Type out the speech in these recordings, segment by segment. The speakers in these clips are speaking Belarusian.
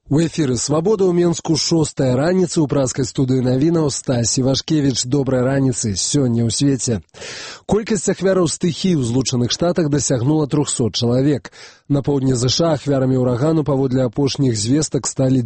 У эфіры «Свабода» ў Менску 6-я раніцы ў праскай студыі навінаў Стась Івашкевіч. Добрай раніцы сёння ў свеце. Колькасць ахвяраў стыхій у Злучаных Штатах дасягнула 300 чалавек. На поўдні ЗША ахвярамі ўрагану паводле апошніх звестак сталі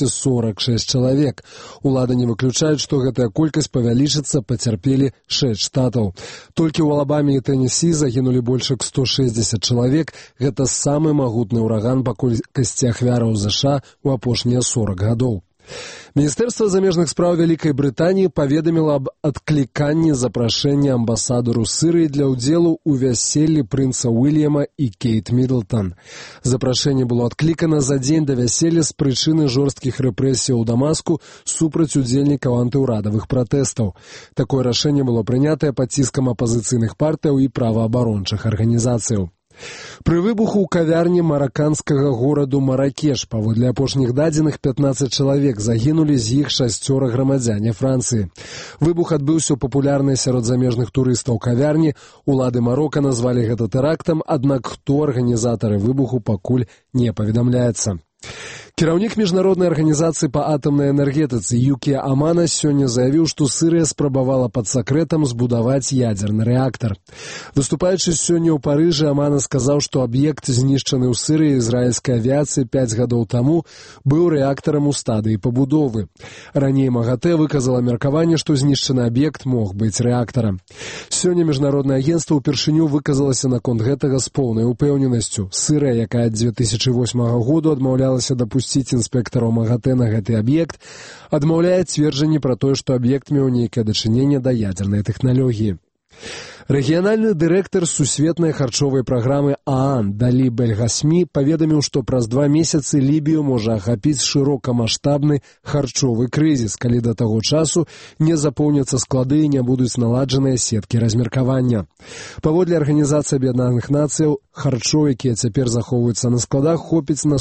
246 чалавек. Улады не выключаюць, што гэтая колькасць павялічыцца, пацярпелі 6 штатаў. Толькі ў Алабаме і Тэннессі загінулі больш як 160 чалавек. Гэта самы магутны ўраган па колькасці ахвяраў ЗША у апошнія 40 гадоў. Міністэрства замежных спраў Вялікай Брытаніі паведаміла аб адкліканні запрашэння амбасадару Сірыі для ўдзелу ў вяселлі прынца Уільяма і Кейт Мідлтан. Запрашэнне было адклікана за дзень да вяселля з прычыны жорсткіх рэпрэсіяў у Дамаску супраць удзельнікаў антыўрадавых пратэстаў. Такое рашэнне было прынятае пад ціскам апазіцыйных партыяў і праваабарончых арганізацыяў. Пры выбуху ў кавярні мараканскага гораду Маракеш паводле апошніх дадзеных 15 чалавек загінулі, з іх 6 грамадзяне Францыі. Выбух адбыўся ў папулярнай сярод замежных турыстаў кавярні. Улады Марока назвалі гэта тэрактам, аднак хто арганізатары выбуху пакуль не паведамляецца. Кіраўнік міжнароднай арганізацыі па атамнай энергетыцы Юкія Амана сёння заявіў, што Сірыя спрабавала пад сакрэтам збудаваць ядзерны рэактар. Выступаючы сёння ў Парыжы, Амана сказаў, што аб'ект, знішчаны ў Сірыі ізраільскай авіяцыі 5 гадоў таму, быў рэактарам у стадыі пабудовы. Раней МАГАТЭ выказала меркаванне, што знішчаны аб'ект мог быць рэактарам. Сёння міжнароднае агенцтва ўпершыню выказалася наконт гэтага з поўнай упэўненасцю. Сірыя, якая ад 2008 году адмаўлялася дапусціць інспектараў МАГАТЭ на гэты аб'ект, адмаўляе цверджанні пра тое, што аб'ект меў нейкае дачыненне да ядзернай тэхналогіі. Рэгіянальны дырэктар сусветнай харчовай праграмы ААН Далі Бельгасмі паведаміў, што праз 2 месяцы Лібію можа ахапіць шырокамаштабны харчовы крызіс, калі да таго часу не запоўняцца склады і не будуць наладжаныя сеткі размеркавання. Паводле Арганізацыі Аб'яднаных Нацыяў, харчоў, якія цяпер захоўваюцца на складах, хопіць на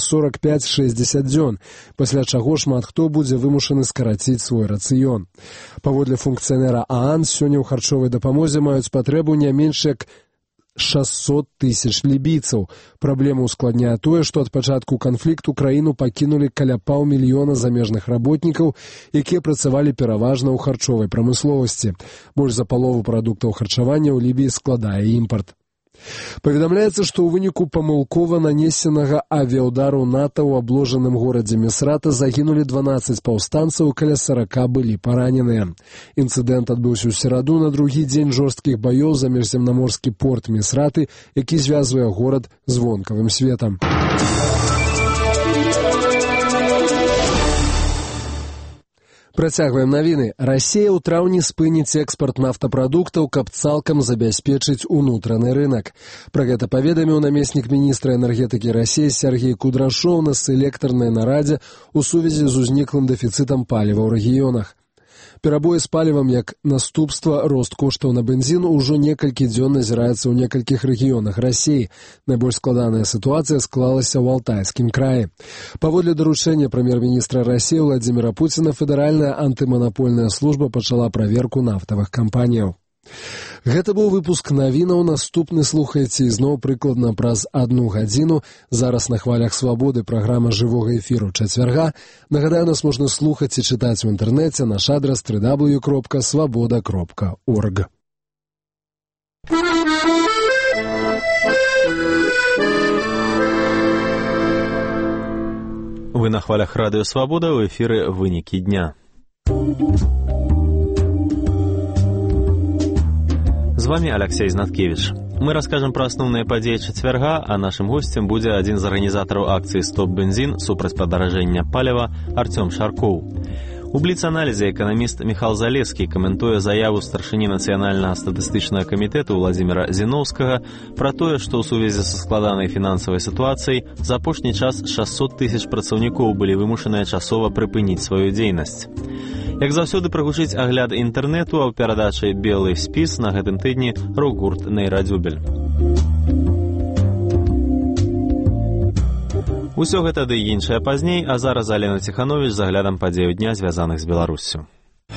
45-60 дзён, пасля чаго шмат хто будзе вымушаны скараціць свой рацыён. Паводле функцыянера ААН, сёння ў харчовай дапамозе маюць патрэбу не менш як 600 тысяч лібійцаў. Праблему ускладняе тое, што ад пачатку канфлікту краіну пакінулі каля 500 000 замежных работнікаў, якія працавалі пераважна ў харчовай прамысловасці. Больш за палову прадуктаў харчавання ў Лібіі складае імпарт. Паведамляецца, што ў выніку памылкова нанесенага авіяўдару НАТО ў абложаным горадзе Місрата загінулі 12 паўстанцаў, каля 40 былі параненыя. Інцыдэнт адбыўся ў сераду на другі дзень жорсткіх баёў за міжземнаморскі порт Місраты, які звязвае горад з вонкавым светам. Працягваем навіны. Расія ў траўні спыніць экспарт нафтапрадуктаў, каб цалкам забяспечыць унутраны рынак. Пра гэта паведаміў намеснік міністра энергетыкі Расіі Сергей Кудрашоў на селектарнай нарадзе ў сувязі з узніклым дэфіцытам паліва ў рэгіёнах. Перабоі з палівам як наступства рост коштаў на бензін ўжо некалькі дзён назіраецца ў некалькіх рэгіёнах Расіі. Найбольш складаная сітуацыя склалася ў Алтайскім краі. Паводле даручэння прэм'ер-міністра Расіі Владзіміра Пуціна, федэральная антыманапольная служба пачала праверку нафтавых кампаніяў. Гэта быў выпуск навінаў. Наступны слухайце ізноў прыкладна праз 1 гадзіну. Зараз на хвалях Свабоды праграма жывога эфіру чацвярга. Нагадаю, нас можна слухаць і чытаць у інтэрнэце. Наш адрас www.swaboda.org. Вы на хвалях радыё Свабода, ў эфіры вынікі дня. З вами Алексей Знаткевич. Мы раскажем про основные падзеі чацвярга, а нашим гостем будзе адзін з арганізатараў акцыі «Стоп бензин» супраць падаражэння паліва Артём Шаркоў. У бліц-аналізе эканаміст Міхал Залескі каментуе заяву старшыні Нацыянальнага статыстычнага камітэту Владзіміра Зіноўскага пра тое, што ў сувязі са складанай фінансавай сітуацыяй за апошні час 600 тысяч працаўнікоў былі вымушаныя часова прыпыніць сваю дзейнасць. Як заўсёды прагучыць агляд інтэрнэту, а ў перадачы «Белы спіс» на гэтым тыдні рок-гурт «Нейрадзюбель». Усё гэта ды іншае пазней, а зараз Алена Ціхановіч з аглядам падзеяў дня, звязаных з Беларуссю.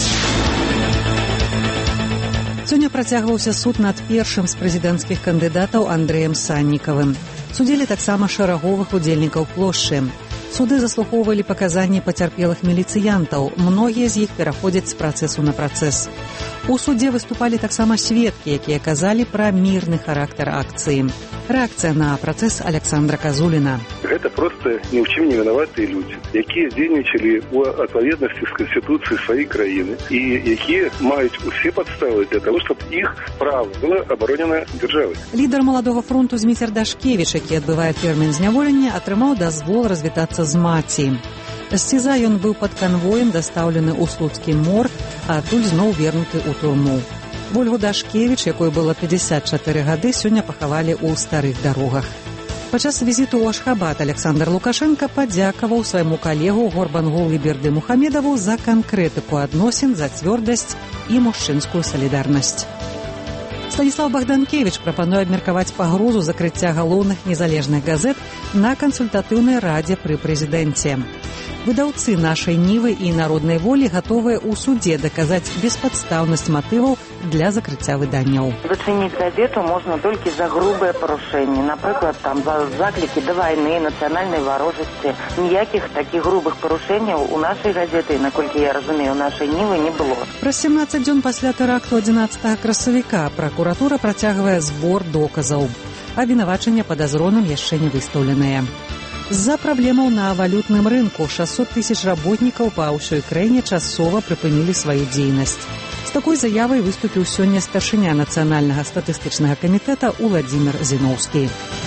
Сёння працягваўся суд над першым з прэзідэнцкіх кандыдатаў Андрэем Саннікавым. Судзілі таксама шараговых удзельнікаў плошчы. Суды заслухоўвалі паказанні пацярпелых міліцыянтаў. Многія з іх пераходзяць з працэсу на працэс. У судзе выступалі таксама сведкі, якія казалі пра мірны характар акцыі. Рэакцыя на працэс Александра Казуліна. Гэта проста ні ў чым не вінаватыя людзі, якія дзейнічалі ў адпаведнасці з канстытуцыяй сваёй краіны і якія маюць усе падставы для того, щоб іх права было абаронена дзяржавай. Лідар Маладога фронту Зміцер Дашкевіч, які адбывае тэрмін зняволення, атрымаў дазвол развітацца з маці. З СІЗА ён быў пад канвоем дастаўлены ў слуцкі морг, а адтуль зноў вернуты ў турму. Вольгу Дашкевіч, якой было 54 гады, сёння пахавалі ў Старых Дарогах. Падчас візіту ў Ашхабад Александр Лукашенко падзякаваў свайму калегу Горбангулы Бердымухамедову за канкрэтыку адносін, за цвёрдасць і мужчынскую салідарнасць. Станіслав Богданкевич прапануе абмеркаваць пагрозу закрыцця галоўных незалежных газет на кансультатыўнай радзе пры прэзідэнце. Выдаўцы нашай Нівы і народнай волі гатовыя ў судзе даказаць беспадстаўнасць матываў для закрыцця выданняў. Зачыніць газету можна толькі за грубыя парушэнні. Напрыклад, там за заклікі да вайны, нацыянальнай варожасці. Ніякіх такіх грубых парушэнняў у нашай газеты, наколькі я разумею, у нашай Нівы не было. Праз 17 дзён пасля тэракту 11 красавіка пракуратура працягвае збор доказаў. Абвінавачання падазроным яшчэ не выстаўленыя. З-за праблемаў на валютным рынку 600 тысяч работнікаў па ўсёй краіне часова прыпынілі сваю дзейнасць. З такой заявай выступіў сёння старшыня Нацыянальнага статыстычнага камітэта Уладзімір Зіноўскі.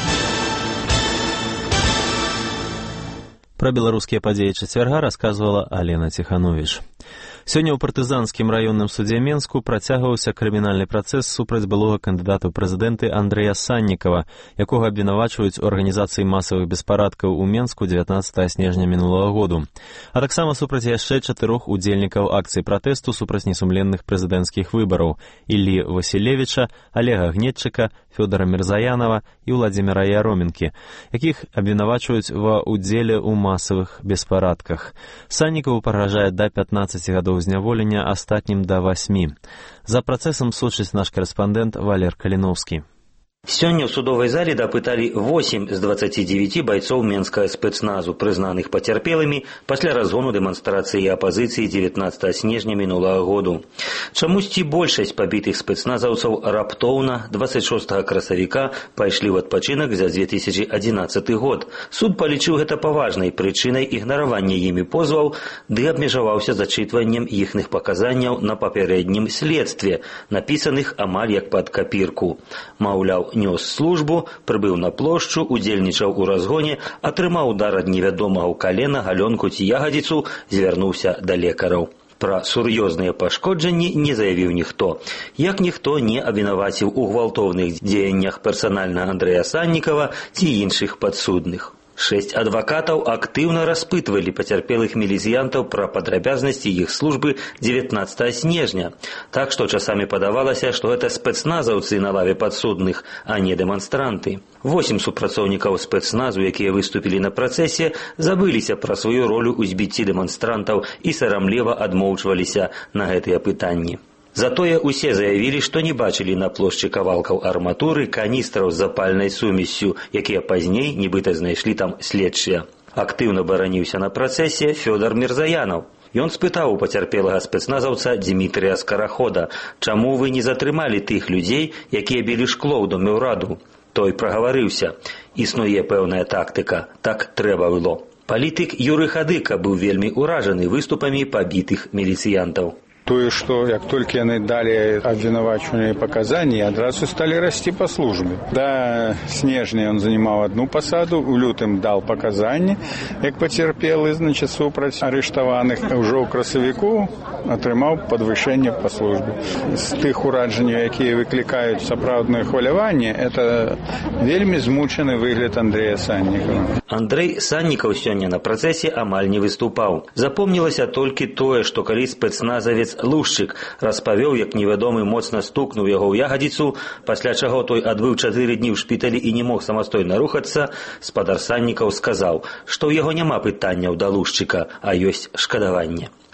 Пра беларускія падзеі чацвярга расказвала Алена Ціхановіч. Сёння ў партызанскім раённым судзе Менску працягваўся крымінальны працэс супраць былога кандыдата ў прэзідэнты Андрэя Саннікава, якога абвінавачваюць у арганізацыі масавых беспарадкаў у Менску 19 снежня мінулага году, а таксама супраць яшчэ 4 удзельнікаў акцыі пратэсту супраць несумленных прэзідэнцкіх выбараў Іллі Васілевіча, Олега Гнетчыка, Фёдора Мірзаянова і Владзіміра Яроменкі, якіх абвінавачваюць ва ўдзеле ў масавых беспарадках. Саннікаву пагражае да 15 гадоў зняволення, астатнім да 8. За працэсам сочыць наш карэспандэнт Валер Каліноўскі. Сёння ў судовай зале дапыталі 8 з 29 байцоў менскага спецназу, прызнаных пацярпелымі пасля разгону дэманстрацыі апазіцыі 19 снежня мінулага году. Чамусьці большасць пабітых спецназаўцаў раптоўна 26 красавіка пайшлі ў адпачынак за 2011 год. Суд палічыў гэта паважнай прычынай ігнаравання імі позваў, ды абмежаваўся зачытваннем іхных паказанняў на папярэднім следстве, напісаных амаль як пад капірку. Маўляў, нёс службу, прыбыў на плошчу, удзельнічаў у разгоне, атрымаў удар ад невядомага ў калена, галёнку ці ягадзіцу, звярнуўся да лекараў. Пра сур'ёзныя пашкоджанні не заявіў ніхто. Як ніхто не абвінаваціў у гвалтоўных дзеяннях персанальна Андрэя Саннікава ці іншых падсудных. 6 адвакатаў актыўна распытвалі пацярпелых міліцыянтаў пра падрабязнасці іх службы 19 снежня. Так што часамі падавалася, што гэта спецназаўцы на лаве падсудных, а не дэманстранты. 8 супрацоўнікаў спецназу, якія выступілі на працэсе, забыліся пра сваю ролю ў збіцці дэманстрантаў і сарамліва адмоўчваліся на гэтыя пытанні. Затое усе заявілі, што не бачылі на плошчы кавалкаў арматуры, каністраў з запальнай сумессю, якія пазней нібыта знайшлі там следчыя. Актыўна бараніўся на працэсе Фёдор Мірзаянаў. Ён спытаў у пацярпелага спецназаўца Дмітрыя Скарахода, чаму вы не затрымалі тых людзей, якія білі шкло ў доме ўраду? Той прагаварыўся. Існуе пэўная тактыка. Так трэба было. Палітык Юрый Хадыка быў вельмі ўражаны выступамі пабітых міліцыянтаў. Тое, што як толькі яны далі абвінавачваныя паказанні, адразу сталі расці па службе. Да снежня ён занімаў адну пасаду, у лютым дал паказанні, як пацярпелы, значыць, супраць арыштаваных. Ужо ў красавіку атрымаў падвышэнне па службе. З тых уражанняў, якія выклікаюць сапраўднае хваляванне, это вельмі змучаны выгляд Андрэя Саннікава. Андрэй Саннікаў сёння на працэсе амаль не выступаў. Запомнілася толькі тое, што калі спецназавец Лушчык распавёў, як невядомы моцна стукнуў яго ў ягадзіцу, пасля чаго той адбыў 4 дні ў шпіталі і не мог самастойна рухацца, спадар Саннікаў сказаў, што ў яго няма пытанняў да Лушчыка, а ёсць шкадаванне.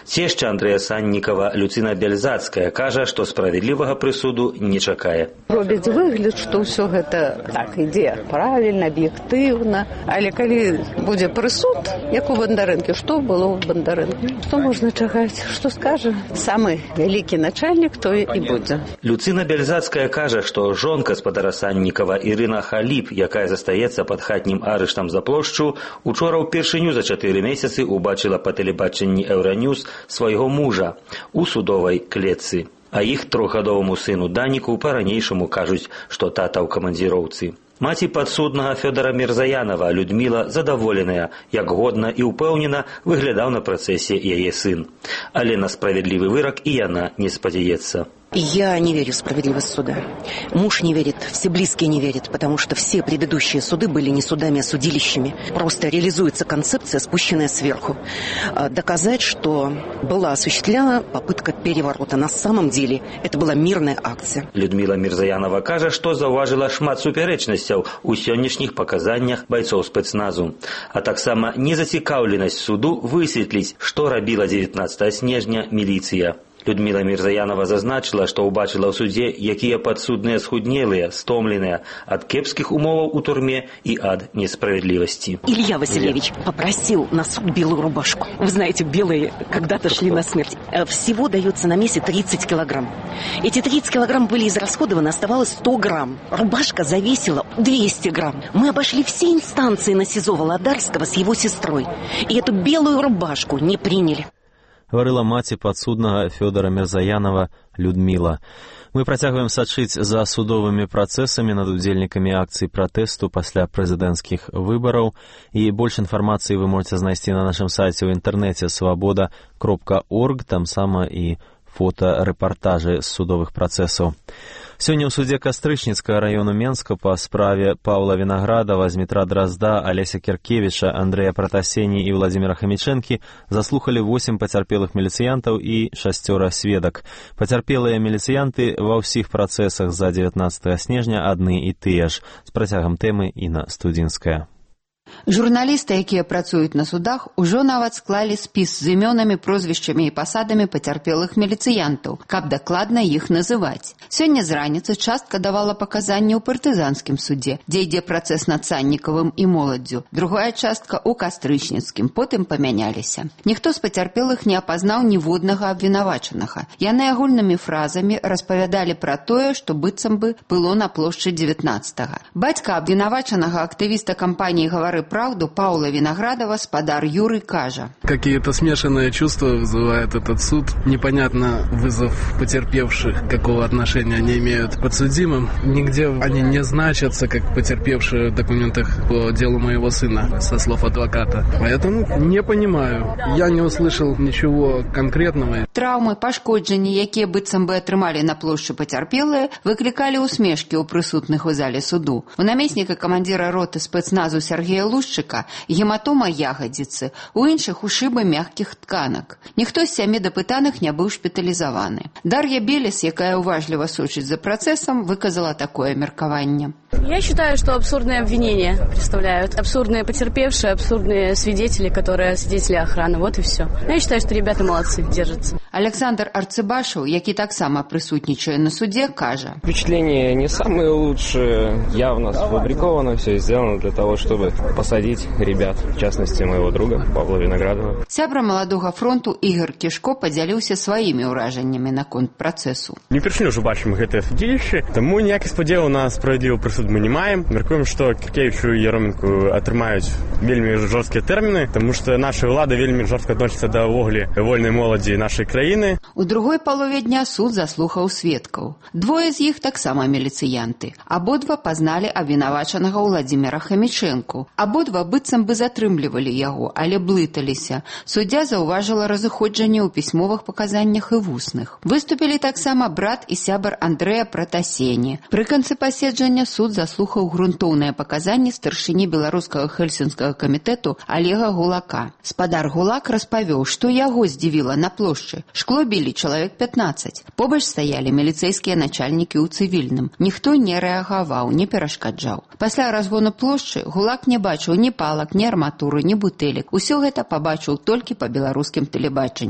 Цешча Андрэя Саннікава Люцына Бяльзацкая кажа, што справядлівага прысуду не чакае. Робіць выгляд, што ўсё гэта так ідзе правільна, аб'ектыўна, але калі будзе прысуд, як у Бандарэнкі, што было ў Бандарэнкі? Што можна чакаць? Што скажа самы вялікі начальнік, той і будзе. Люцына Бяльзацкая кажа, што жонка спадара Саннікава Ірына Халіп, якая застаецца пад хатнім арыштам за плошчу, учора ўпершыню за 4 месяцы убачыла па тэлебачанні Еўраньюз свайго мужа у судовай клетцы. А іх 3гадоваму сыну Даніку па-ранейшаму кажуць, што тата ў камандзіроўцы. Маці падсуднага Фёдора Мірзаянова Людміла задаволеная, як годна і ўпэўнена выглядаў на працэсе яе сын. Але на справядлівы вырак і яна не спадзяецца. Я не верю в справедливость суда. Муж не верит, все близкие не верят, потому что все предыдущие суды были не судами, а судилищами. Просто реализуется концепция, спущенная сверху. Доказать, что была осуществлена попытка переворота. На самом деле это была мирная акция. Людмила Мірзаянова кажа, што заўважыла шмат супярэчнасцяў у сённяшніх паказаннях байцоў спецназу. А таксама незацікаўленасць суду высветліць, што рабіла 19 снежня міліцыя. Людмила Мірзаянова зазначила, што ўбачыла ў судзе, якія падсудныя схуднелыя, стомленыя ад кепскіх умоваў у турме і ад несправедливости. Илья Васильевич попросил на суд белую рубашку. Вы знаете, белые когда-то шли на смерть. Всего дается на месте 30 килограмм. Эти 30 килограмм были израсходованы, оставалось 100 грамм. Рубашка завесила 200 грамм. Мы обошли все инстанции на СИЗО Володарского с его сестрой. И эту белую рубашку не приняли. Гаварыла маці падсуднага Фёдора Мірзаянова Людміла. Мы працягваем сачыць за судовымі працэсамі над удзельнікамі акцыі пратэсту пасля прэзідэнцкіх выбараў. І больш інфармацыі вы можаце знайсці на нашым сайце ў інтэрнэце свабода.орг, там сама і фотарэпартажы з судовых працэсаў. Сёння ў судзе Кастрычніцкага раёну Менска па справе Паўла Вінаградава, Змітра Дразда, Алеся Кіркевіча, Андрэя Пратасені і Владзіміра Хамічэнкі заслухалі 8 пацярпелых міліцыянтаў і 6 сведак. Пацярпелыя міліцыянты ва ўсіх працэсах за 19 снежня адны і тыя ж. З працягам тэмы Інна Студзінская. Журналісты, якія працуюць на судах, ужо нават склалі спіс з імёнамі, прозвішчамі і пасадамі пацярпелых міліцыянтаў, каб дакладна іх называць. Сёння з раніцы частка давала паказанні ў партызанскім судзе, дзе ідзе працэс над Саннікавым і моладдзю. Другая частка ў Кастрычніцкім, потым памяняліся. Ніхто з пацярпелых не апазнаў ніводнага абвінавачанага. Яны агульнымі фразамі распавядалі пра тое, што быццам бы было на плошчы 19-го. Бацька абвінавачанага актывіста кампаніі «Гавары правду» Паула Виноградова, спадар Юрий, кажа. Какие-то смешанные чувства вызывает этот суд. Непонятно, вызов потерпевших, какого отношения они имеют к подсудимым. Нигде они не значатся, как потерпевшие в документах по делу моего сына, со слов адвоката. Поэтому не понимаю. Я не услышал ничего конкретного. Траўмы, пашкоджанні, якія быццам бы атрымалі на плошчы пацярпелыя, выклікалі ўсмешкі ў прысутных у зале суду. У намесніка камандзіра роты спецназу Сергея Лушчыка гематома ягадзіцы, у іншых ушыбы мяккіх тканак. Ніхто з 7 дапытаных не быў шпіталізаваны. Дар'я Белес, якая уважліва сочыць за працэсам, выказала такое меркаванне. Я считаю, что абсурдные обвинения представляют. Абсурдные потерпевшие, абсурдные свидетели, которые свидетели охраны. Вот и все. Я считаю, что ребята молодцы, держатся. Александр Арцыбашев, які таксама присутнічає на суде, каже. Впечатления не самые лучшие. Явно сфабриковано все сделано для того, чтобы посадить ребят, в частности, моего друга Павла Виноградова. Сябра Маладога фронту Ігор Кішко падзяліўся сваімі ўражаннямі наконт працэсу. Не першыню ўжо бачым гэтае судзілішча, таму ніякіх спадзеваў на справядлівы прысуд мы не маем. Мяркуем, што Кіркевічу і Яроменку атрымаюць вельмі жорсткія тэрміны, таму што наша ўлада вельмі жорстка адносіцца да ўвогуле вольнай моладзі нашай краіны. У другой палове дня суд заслухаў сведкаў. Двое з іх таксама міліцыянты. Абодва пазналі абвінавачанага Владзіміра Хамічэнку. Абодва быццам бы затрымлівалі яго, але блыталіся. Суддзя заўважыла разыходжанне ў пісьмовых паказаннях і вусных. Выступілі таксама брат і сябар Андрэя Пратасені. Пры канцы паседжання суд заслухаў грунтоўныя паказанні старшыні беларускага хельсінскага камітэту Олега Гулака. Спадар Гулак распавёў, што яго здзівіла на плошчы. Шкло білі чалавек 15. Побач стаялі міліцэйскія начальнікі ў цывільным. Ніхто не рэагаваў, не перашкаджаў. Пасля разгону плошчы Гулак не бачыў ні палак, ні арматуры, ні бутэлек. Усё гэта пабачыў толькі па беларускім тэлебачанні.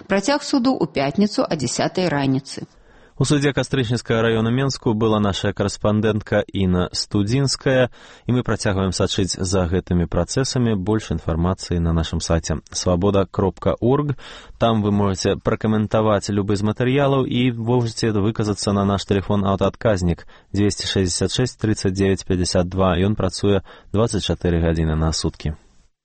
Працяг суду ў пятніцу о 10 раніцы. У судзе Кастрычніцкага района Менску была наша карэспандэнтка Інна Студзінская, і мы працягваем сачыць за гэтымі працэсамі. Больш інфармацыі на нашым сайце свабода.орг. Там вы можете пракаментаваць любы з матэрыялаў і можете выказацца на наш тэлефон-аўтаадказнік 266 39 52. Ён працуе 24 гадзіны на суткі.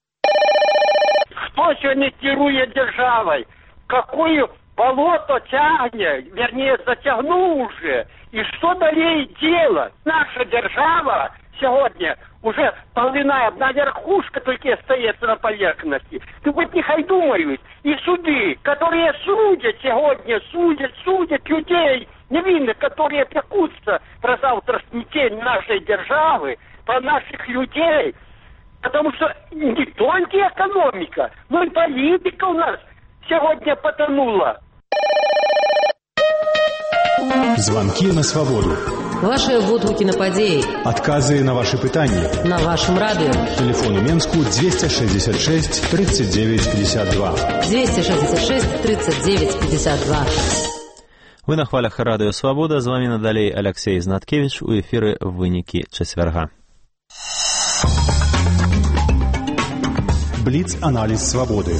Хто сёння кіруе дзяржавай? Какую болото тягнет, вернее, затягнул уже. И что далее делать? Наша держава сегодня уже полная, одна верхушка только остается на поверхности. Ты вот нехай думают. И суды, которые судят сегодня, судят людей невинных, которые пекутся про завтрашний день нашей державы, про наших людей. Потому что не только экономика, но и политика у нас сегодня потонула. Звонки на свободу. Ваши водгуки на падеи. Отказы на ваши пытания. На вашем радио. Телефон у Менску 266 39 52. 266 39 52. Вы на хвалях радио «Свобода». З вами надалей Алексей Знаткевич. У эфиры «Вынікі чацвярга». Бліц-аналіз свабоды.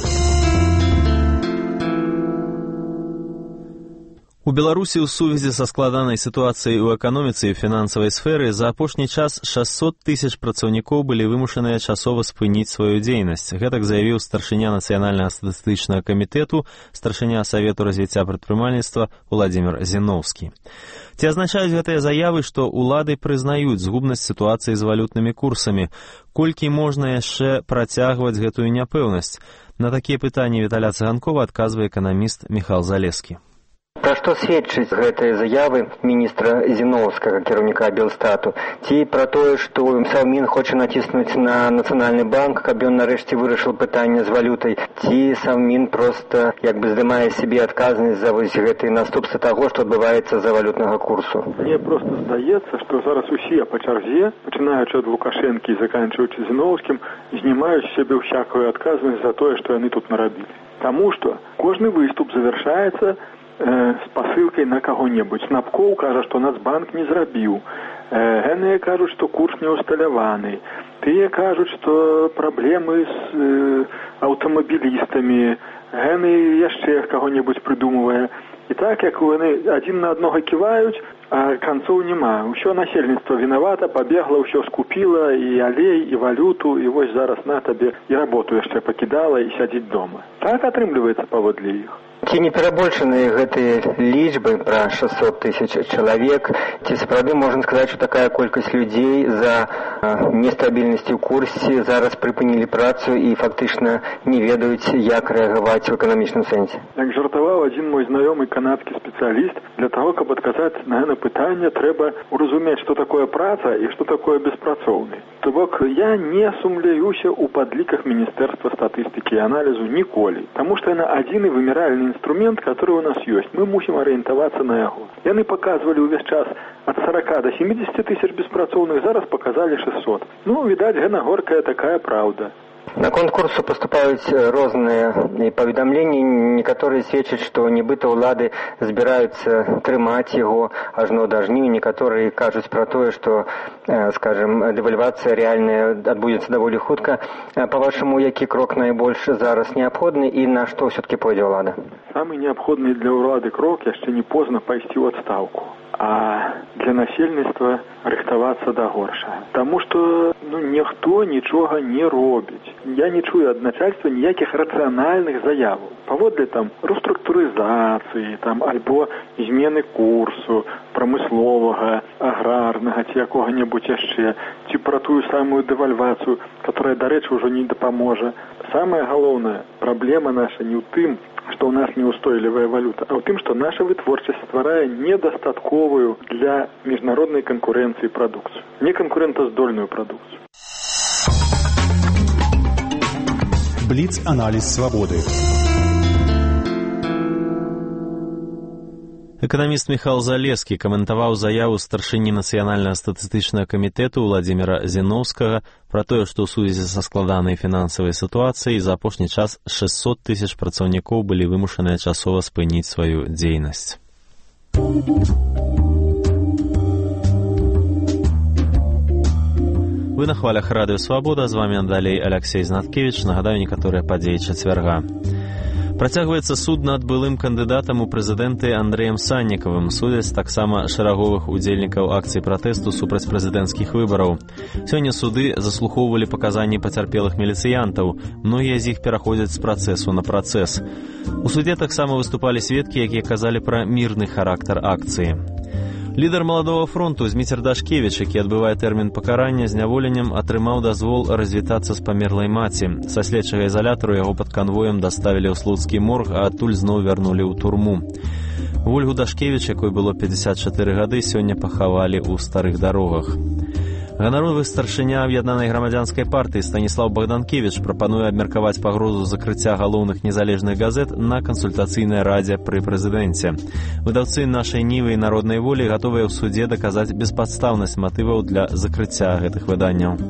У Беларусі ў сувязі са складанай сітуацыяй у эканоміцы і фінансавай сферы за апошні час 600 тысяч працаўнікоў былі вымушаныя часова спыніць сваю дзейнасць. Гэтак заявіў старшыня Нацыянальнага статыстычнага камітэту, старшыня Савету развіцця прадпрымальніцтва Уладзімір Зіноўскі. Ці азначаюць гэтыя заявы, што ўлады прызнаюць згубнасць сітуацыі з валютнымі курсамі? Колькі можна яшчэ працягваць гэтую няпэўнасць? На такія пытанні Віталя Цыганкова адказвае эканаміст Міхал Залескі. Пра што сведчыць гэтыя заявы міністра Зіноўскага, кіраўніка Белстату? Ці пра тое, што Саўмін хоча націснуць на Нацыянальны банк, каб ён нарэшце вырашыў пытанне з валютай? Ці Саўмін проста як бы здымае сябе адказнасць за вось гэтыя наступствы таго, што адбываецца за валютнага курсу? Мне проста здаецца, што зараз усе па чарзе, пачынаючы ад Лукашэнкі і заканчваючы Зіноўскім, знімаюць з сябе ўсякую адказнасць за тое, што яны тут нарабілі. Таму што кожны выступ завяршаецца спасылкай на каго-небудзь. Снапкоў кажа, што Нацбанк не зрабіў. Гэныя кажуць, што курс не ўсталяваны. Тыя кажуць, што праблемы з аўтамабілістамі. Гэны яшчэ каго-небудзь прыдумвае. І так, як яны адзін на аднога ківаюць, а канцоў няма. Усё насельніцтва вінавата, пабегла, ўсё скупіла, і алей, і валюту, і вось зараз на табе і работу яшчэ пакідала і сядзіць дома. Так атрымліваецца паводле іх. Ці не перабольшаныя гэтыя лічбы пра 600 тысяч чалавек? Ці сапраўды можна сказаць, што такая колькасць людзей за нестабільнасці ў курсе зараз прыпынілі працу і фактычна не ведаюць, як рэагаваць у эканамічным сэнсе? Як жартаваў адзін мой знаёмы канадскі спецыяліст, для таго, каб адказаць на гэта пытанне, трэба ўразумець, што такое праца і што такое беспрацоўны. То бок, я не сумляюся ў падліках Міністэрства статыстыкі і аналізу ніколі, таму што яна адзіны выміральны инструмент, который у нас есть. Мы мусим ориентоваться на яго. Яны показывали увесь час от 40 до 70 тысяч беспрацоўных, зараз показали 600. Ну, видать, гэна горкая такая правда. На конкурсу поступаюць розныя паведамленні, некаторыя сведчаць, што нібыта ўлады збіраюцца трымаць яго ажно да жніўня, некаторыя кажуць пра тое, што, скажем, дэвальвацыя рэальная адбудзецца даволі хутка. Па-вашаму, які крок найбольш зараз неабходны і на што ўсё-такі пойдзе ўлада? Самы неабходны для ўлады крок яшчэ не позна пайсці ў адстаўку, а для насельніцтва рыхтавацца да горшага. Таму што ніхто нічога не робіць. Я не чую ад начальства ніякіх рацыянальных заяваў. Паводле там рэструктурызацыі, там альбо змены курсу прамысловага, аграрнага ці якога-небудзь яшчэ, ці пра тую самую дэвальвацыю, которая, дарэчы, ўжо не дапаможа. Самая галоўная праблема наша не ў тым, што ў нас неустойлівая валюта, а ў тым, што наша вытворчасць стварае недастатковую для міжнароднай канкурэнцыі прадукцыю, неканкурэнтаздольную прадукцыю. Бліц-аналіз свабоды. Эканаміст Міхал Залескі каментаваў заяву старшыні нацыянальнага статыстычнага камітэту Владзіміра Зіноўскага пра тое, што ў сувязі са складанай фінансавай сітуацыяй за апошні час 600 000 працаўнікоў былі вымушаныя часова спыніць сваю дзейнасць. Вы на хвалях радыё Свабода, з вамі надалей Алексей Знаткевіч. Нагадаю некаторыя падзеі чацвярга. Працягваецца суд над былым кандыдатам у прэзідэнты Андрэем Саннікавым. Судзяць таксама шараговых удзельнікаў акцый пратэсту супраць прэзідэнцкіх выбараў. Сёння суды заслухоўвалі паказанні пацярпелых міліцыянтаў. Многія з іх пераходзяць з працэсу на працэс. У судзе таксама выступалі сведкі, якія казалі пра мірны характар акцыі. Лідар Маладога фронту Зміцер Дашкевіч, які адбывае тэрмін пакарання зняволеннем, атрымаў дазвол развітацца з памерлай маці. Са следчага ізалятару яго пад канвоем даставілі ў слуцкі морг, а адтуль зноў вярнулі ў турму. Вольгу Дашкевіч, якой было 54 гады, сёння пахавалі ў Старых Дарогах. Ганаровы старшыня аб'яднанай грамадзянскай партыі Станіслаў Богданкевіч прапануе абмеркаваць пагрозу закрыцця галоўных незалежных газет на кансультацыйнай радзе пры прэзідэнце. Выдаўцы нашай Нівы і Народнай волі гатовыя ў судзе даказаць беспадстаўнасць матываў для закрыцця гэтых выданняў.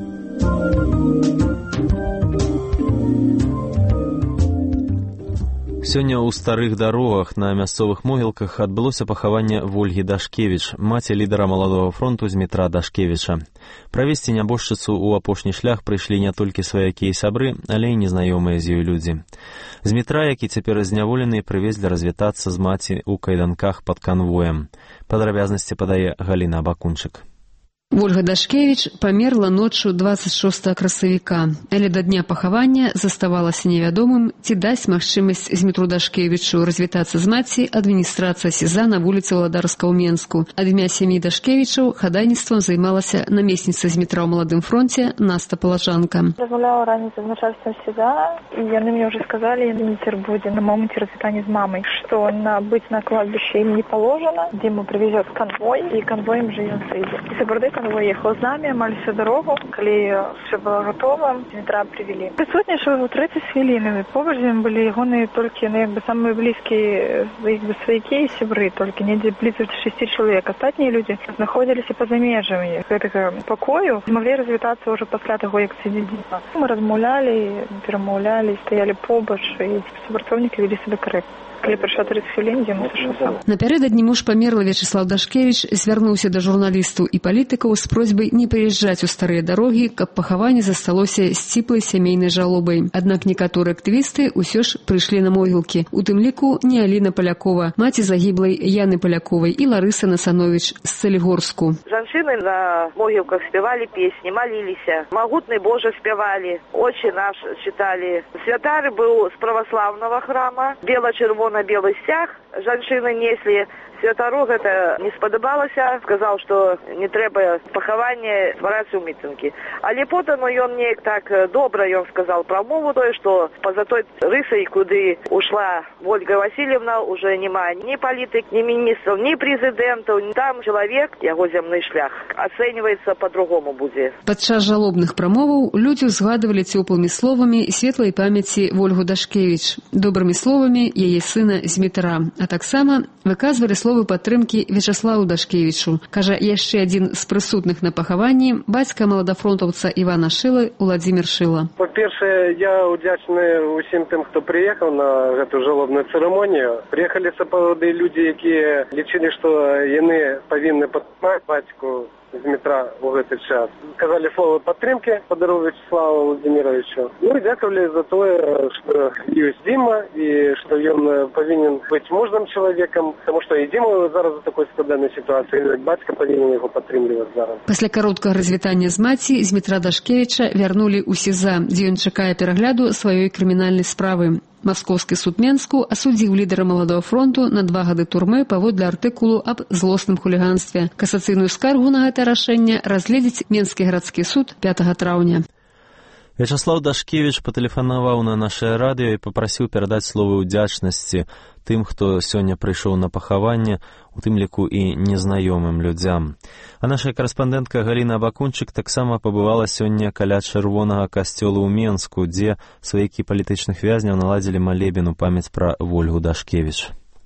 Сёння ў Старых Дарогах на мясцовых могілках адбылося пахаванне Вольгі Дашкевіч, маці лідара Маладога фронту Змітра Дашкевіча. Правесці нябожчыцу ў апошні шлях прыйшлі не толькі сваякі і сябры, але і незнаёмыя з ёй людзі. Змітра, які цяпер зняволены, прывезлі развітацца з маці ў кайданках пад канвоем. Падрабязнасці падае Галіна Абакунчык. Вольга Дашкевіч памерла ноччу 26 красавіка, але да дня пахавання заставалася невядомым, ці дасць магчымасць Змітру Дашкевічу развітацца з маці адміністрацыя СІЗА на вуліцы Валадарска ў Менску. Ад імя сям'і Дашкевічаў хадайніцтвам займалася намесніца Змітра ў Маладым фронце Наста Палажанка. Размаўляла раніцай з начальствам СІЗА, і яны мне ўжо сказалі, Зміцер будзе на моманце развітання з мамай, што быць на кладбішчы ім не паложана, дзе ему прывезёт канвой, і канвоем жа ён сыдзе. І сапраўды выехал з намі амаль всю дорогу. Калі все было готово, Змітра привели. Присутнічали у 30 хвилин. Побач з ним були вони тільки самі близькі сваяки і сябры, тільки недзе близко 6 чоловік. Остатні люди знаходилися поза межами гэтага покою. Змогли развітацца уже пасля того, як сиділи. Мы размаўлялі, перамаўлялі, стаялі побач, і супрацоўнікі вели себе корректно. Калі прыйшла 30 хвілін, дзе мы сышоў сам. Напярэдадні муж памерлы Вячеслав Дашкевіч звярнуўся да журналістаў і палітыкаў з просьбай не прыязджаць у Старыя Дарогі, каб пахаванне засталося сціплай сямейнай жалобай. Аднак некаторыя актывісты ўсё ж прыйшлі на могілкі. У тым ліку не Аліна Палякова, маці загіблай Яны Паляковай і Ларыса Насановіч з Цэлігорску. Жанчыны на могілках спявалі песні, маліліся. Магутны Божа спявалі, Отче наш чыталі. Святар быў з праваслаўнага храма, бело-чырвона-белы сцяг жанчыны неслі. Святару гэта не спадабалася, сказаў, што не трэба пахаванне ствараць у мітынгі. Але потым ён неяк так добра ён сказаў прамову тое, што па-за той рысай, куды ушла Ольга Васильевна, уже няма ні палітык, ні міністраў, ні прэзідэнтаў, там чалавек, яго зямны шлях ацэньваецца па-другому будзе. Падчас жалобных прамоваў людзі ўзгадывалі цёплымі словамі светлай памяці Вольгу Дашкевіч, добрымі словамі яе сына Змітра, а таксама выказвалі словы падтрымкі Вячеславу Дашкевічу, кажа яшчэ адзін з прысутных на пахаванні, бацька маладафронтаўца Івана Шылы, Уладзімір Шыла. Па-першае, я удзячны ўсім тым, хто прыехаў на гэту жалобную цырымонію. Прыехалі сапраўды людзі, якія лічылі, што яны павінны падтрымаць бацьку Змітра ў гэты час. Казалі словы падтрымкі падару Вячеславу Владимировичу. Ну і дзякавалі за тое, што ёсць Дзіма і што ён павінен быць мужным чалавекам, таму што і Дзіма зараз у такой складанай сітуацыі, бацька павінен яго падтрымліваць зараз. Пасля кароткага развітання з маці Змітра Дашкевіча вярнулі ў СІЗА, дзе ён чакае перагляду сваёй крымінальнай справы. Маскоўскі суд Менску асудзіў лідара Маладога фронту на 2 гады турмы паводле артыкулу аб злосным хуліганстве. Касацыйную скаргу на гэта рашэнне разгледзіць Менскі гарадскі суд 5 траўня. Вячеслав Дашкевіч патэлефанаваў на нашае радыё і папрасіў перадаць словы ўдзячнасці тым, хто сёння прыйшоў на пахаванне, у тым ліку і незнаёмым людзям. А наша карэспандэнтка Галіна Абакунчык таксама пабывала сёння каля чырвонага касцёла ў Менску, дзе сваякі палітычных вязняў наладзілі малебен у памяць пра Вольгу Дашкевіч.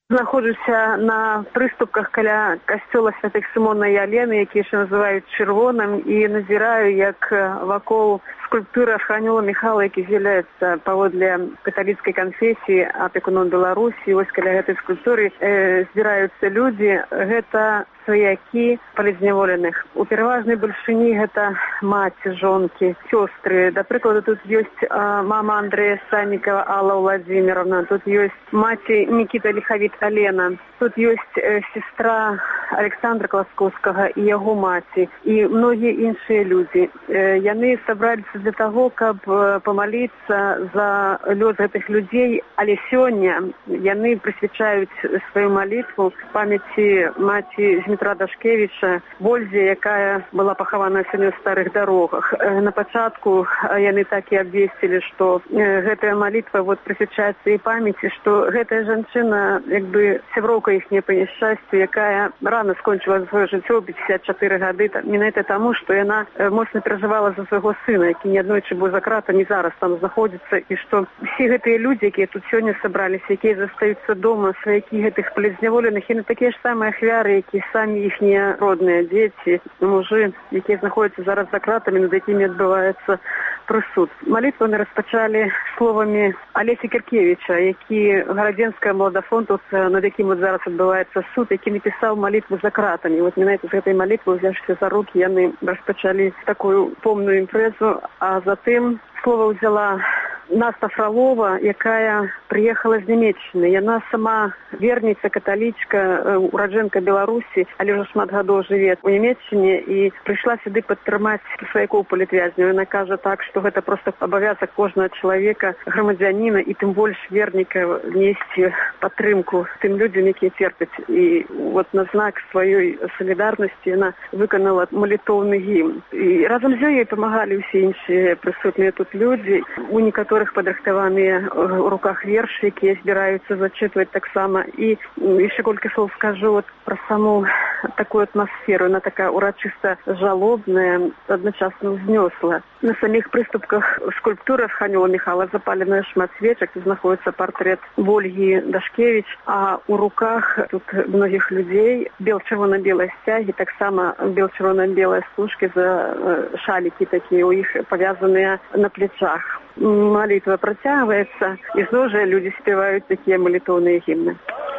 Знаходжуся на прыступках каля касцёла святых Сымона і Алены, які ще називають Червоным, і назіраю, як вакол скульптури Архангела Михайла, які з'являються паводле католіцькай канфесіі, апекуном Беларусі. Ось каля гэтай скульптуры збіраюцца людзі. Гэта сваякі палізняволеных. У пераважнай бальшыні гэта маці, жонкі, сёстры. Да прыкладу, тут ёсць мама Андрэя Саннікава Алла Владимировна, тут ёсць маці Нікіта Лихавіт Алена, тут ёсць сестра Александра Класкоўскага і яго маці, і многія іншыя людзі. Яны сабраліся для таго, каб памаліцца за лёс гэтых людзей, але сёння яны прысвячаюць сваю малітву памяці маці Дмітра Дашкевіча, Вользе, якая была пахавана сёння ў старых дарогах. На пачатку яны так і абвесцілі, што гэтая малітва прысвячаецца і памяці, што гэтая жанчына, як бы сяброўка іхняя па няшчасцю, якая рана скончыла сваё жыццё, 54 гады, менавіта таму, што яна моцна перажывала за свайго сына, які неаднойчы быў за кратамі, зараз там знаходзіцца, і што всі гэтыя людзі, якія тут сёння сабраліся, якія застаюцца дома, сваякі гэтых палізняволеных, яны такія ж самыя ахвяры, які самі іхнія родныя дзеці, мужы, якія знаходзяцца зараз за кратамі, над якімі адбываецца прысуд. Малітву распачалі словамі Алесі Кіркевіча, які гарадзенская маладафонтаўца, над якім зараз адбываецца суд, які напісаў малітву за кратамі. Менавіта з гэтай малітвы, узяўшыся за рукі, яны распачалі такую помную імпрэзу, а затым слова ўзяла Наста Фролова, якая прыехала з Нямецчыны. Яна сама верніца, каталічка, ураджэнка Беларусі, але ўжо шмат гадоў жыве у Нямецчыне і прыйшла сюды падтрымаць сваякоў палітвязняў. Яна кажа так, што гэта проста абавязак кожнага чалавека, грамадзяніна і тым больш верніка несці падтрымку тым людзям, якія церпяць. І на знак сваёй салідарнасці яна выканала малітоўны гімн. І разам з ёй памагалі ўсе іншыя прысутныя тут людзі. У некаторых падрыхтаваныя ў руках вершы, якія збіраюцца зачытваць таксама. І яшчэ колькі слоў скажу пра саму такую атмасферу. Яна такая урачыста жалобная, адначасна ўзнёсла. На самих прыступках скульптуры Архангела Михайла запалены шмат свечак, тут знаходіцца партрэт Ольгі Дашкевіч, а ў руках тут многіх людзей бел-чырвона-белыя сцягі, таксама бел-чырвона-белыя стужкі за шалікі такія ў іх павязаныя на плечах. Малітва працягваецца, і зноў жа людзі спяваюць такія малітоўныя гімны.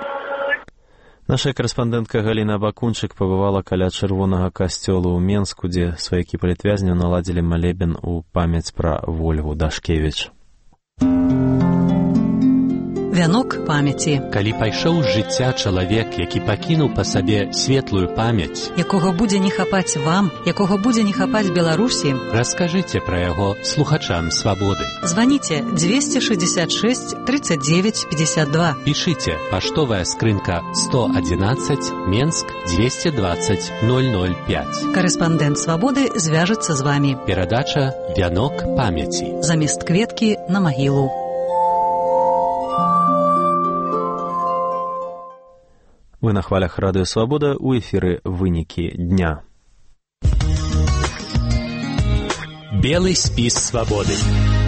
Наша корэспандэнтка Галіна Бакунчык пабывала каля чырвонага касцёла ў Менску, дзе сваякі палітвязняў наладзілі малебен у памяць пра Ольгу Дашкевіч. Вянок памяці. Калі пайшоў з жыцця чалавек, які пакінуў па сабе светлую памяць, якога будзе не хапаць вам, якога будзе не хапаць Беларусі, раскажыце пра яго слухачам свабоды. Званіце 266 39 52. Пішыце паштовая скрынка 111 Менск 220 005. Карэспандэнт свабоды звяжацца з вамі. Перадача «Вянок памяці». Замест кветкі на магілу. Вы на хвалях Радыё Свабода, у эфіры «Вынікі дня». Белы спіс свабоды.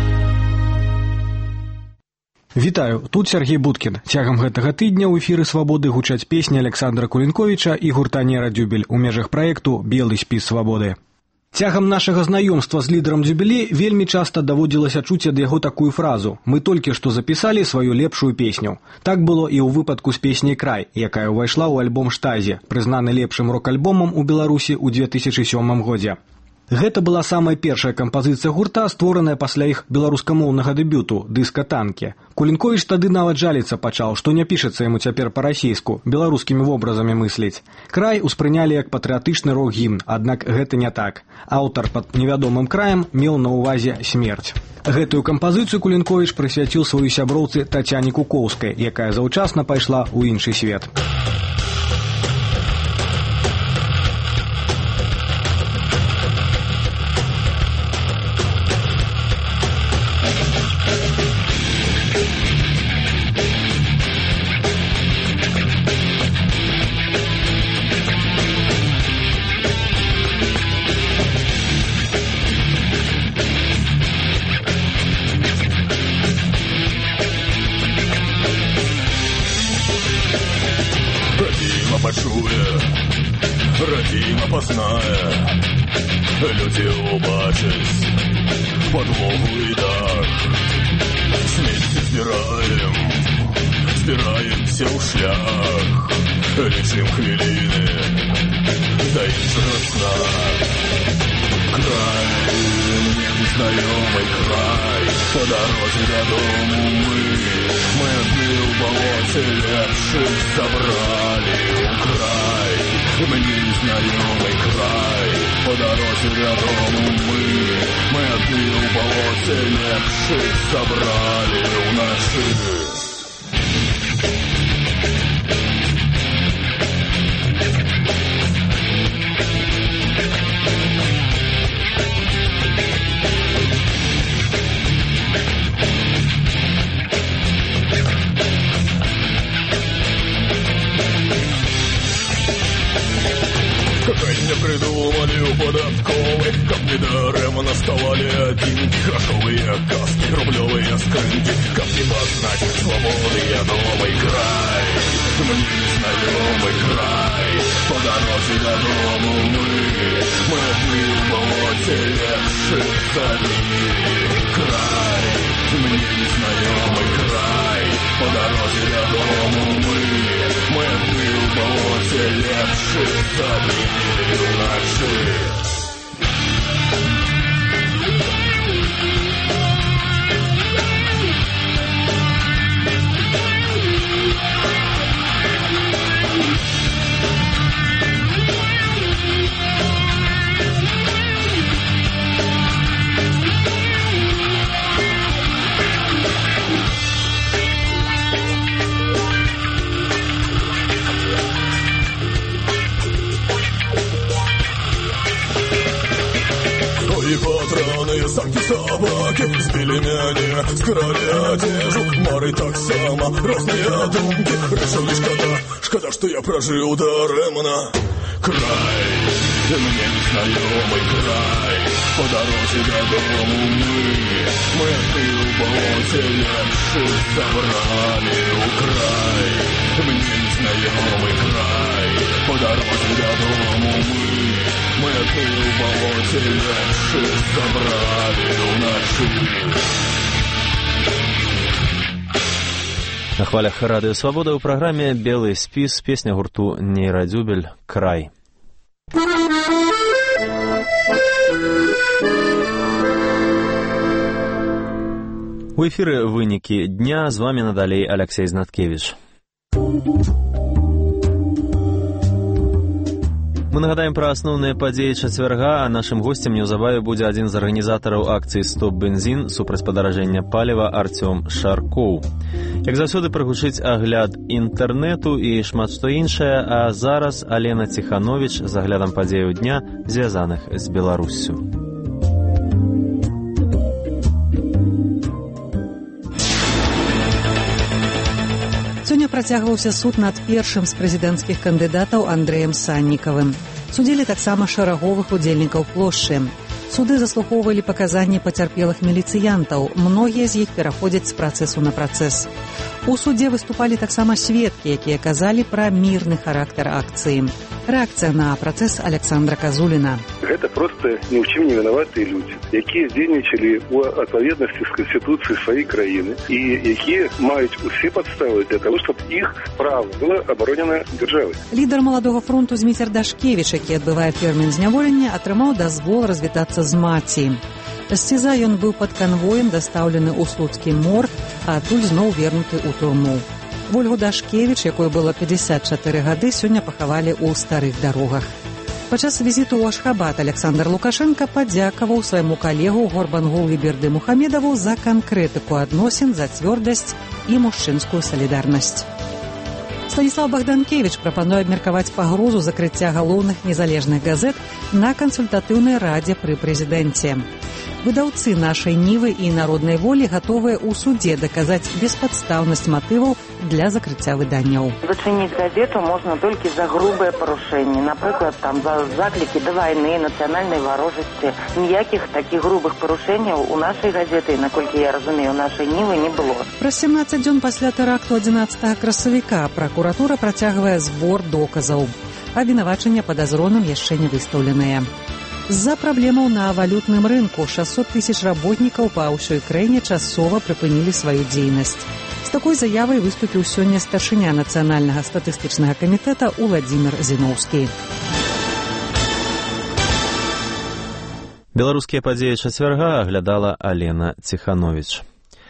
Вітаю, тут Сергей Будкін. Цягам гэтага тыдня ў эфіры «Свабоды» гучаць песні Александра Кулінковіча і гурта «Нера Дюбель» у межах праекту «Белы спіс свабоды». Цягам нашага знаёмства з лідарам Дзюбелі вельмі часта даводзілася чуць ад яго такую фразу: «Мы толькі што запісалі сваю лепшую песню». Так было і ў выпадку з песняй «Край», якая ўвайшла ў альбом «Штази», прызнаны лепшым рок-альбомам у Беларусі ў 2007 годзе. Гэта была самая першая кампазіцыя гурта, створаная пасля іх беларускамоўнага дэбюту «Дыска танкі». Кулінковіч тады нават жаліцца пачаў, што не пішацца яму цяпер па-расейску, беларускімі вобразамі мысліць. «Край» успрынялі як патрыятычны рок-гімн, аднак гэта не так. Аўтар пад невядомым краем меў на ўвазе смерць. Гэтую кампазіцыю Кулінковіч прысвяціў сваёй сяброўцы Тацяне Кукоўскай, якая заўчасна пайшла ў іншы свет. люди убачыць подлогу і дах. Смецце збіраемся ў шлях, лічым хвіліны да іншага сна. Край, мне незнаёмый край, по дарозе дадому мы адны ў балоце лепшых забралі ў край. Мне незнаёмый край, по дарозе дадому мы адны ў балоце лепшых забралі ў нашы. Не придумали у податковой, как не даром наставали одинки, грошовые каски, рублевые скрынки, как не познать свободы, я новый край. Мне незнакомый край, по дороге до дому мы одни в болоте лепших забили край. Мне незнакомый край, по дороге до дому мы одни в болоте лепших забили наши. И патроны, санки, собаки сбили меня, скрали одежду, мары так само, разные думки. Решили шкода, что я прожил даремно. Край, мне незнакомый край, по дороге до дому мы ты в болоте лепших забрали у край. Мне незнакомый край, по дороге до дому мы ты в болоте лепших забрали у наших. На хвалях Радыё Свабода ў праграме «Белы спіс» песня гурту «Нейрадзюбель» «Край». У эфіры вынікі дня, з вами надалей Алексей Знаткевич. Мы нагадаем пра асноўныя падзеі чацвярга, а нашым госцем неўзабаве будзе адзін з арганізатараў акцыі «Стоп бензін» супраць падаражэння паліва Артём Шаркоў. Як заўсёды прагучыць агляд інтэрнэту і шмат што іншае, а зараз Алена Ціхановіч з аглядам падзеяў дня, звязаных з Беларуссю. Сёння працягваўся суд над першым з прэзідэнцкіх кандыдатаў Андрэем Саннікавым. Судзілі таксама шараговых удзельнікаў плошчы. Суды заслухоўвалі паказанні пацярпелых міліцыянтаў. Многія з іх пераходзяць з працэсу на працэс. У судзе выступалі таксама сведкі, якія казалі пра мірны характар акцыі. Рэакцыя на працэс Александра Казуліна. Гэта проста ні ў чым не вінаватыя людзі, якія дзейнічалі ў адпаведнасці з канстытуцыяй сваёй краіны і якія маюць усе падставы для того, щоб іх права было абаронена дзяржавай. Лідар маладога фронту Зміцер Дашкевіч, які адбывае тэрмін зняволення, атрымаў дазвол развітацца з маці. З СІЗА ён быў пад канвоем дастаўлены ў слуцкі морг, а адтуль зноў вернуты ў турму. Вольгу Дашкевіч, якой было 54 гады, сёння пахавалі ў Старых Дарогах. Падчас візіту ў Ашхабад Александр Лукашенко падзякаваў свайму калегу Гурбангулы Бердымухамедову за канкрэтыку адносін, за цвёрдасць і мужчынскую салідарнасць. Станіслав Богданкевич прапануе абмеркаваць пагрозу закрыцця галоўных незалежных газет на кансультатыўнай радзе пры прэзідэнце. Выдаўцы нашай Нівы і народнай волі гатовыя ў судзе даказаць беспадстаўнасць матываў для закрыцця выданняў. Зачыніць газету можна толькі за грубыя парушэнні, напрыклад, там за заклікі да вайны, нацыянальнай варожасці. Ніякіх такіх грубых парушэнняў у нашай газеты, наколькі я разумею, у нашай Нівы не было. Праз 17 дзён пасля тэракту 11 красавіка пракуратура працягвае збор доказаў. Абвінавачання падазроным яшчэ не выстаўленыя. З-за праблемаў на валютным рынку 600 тысяч работнікаў па ўсёй краіне часова прыпынілі сваю дзейнасць. З такой заявай выступіў сёння старшыня Нацыянальнага статыстычнага камітэта Уладзімір Зіноўскі. Беларускія падзеі чацвярга аглядала Алена Ціхановіч.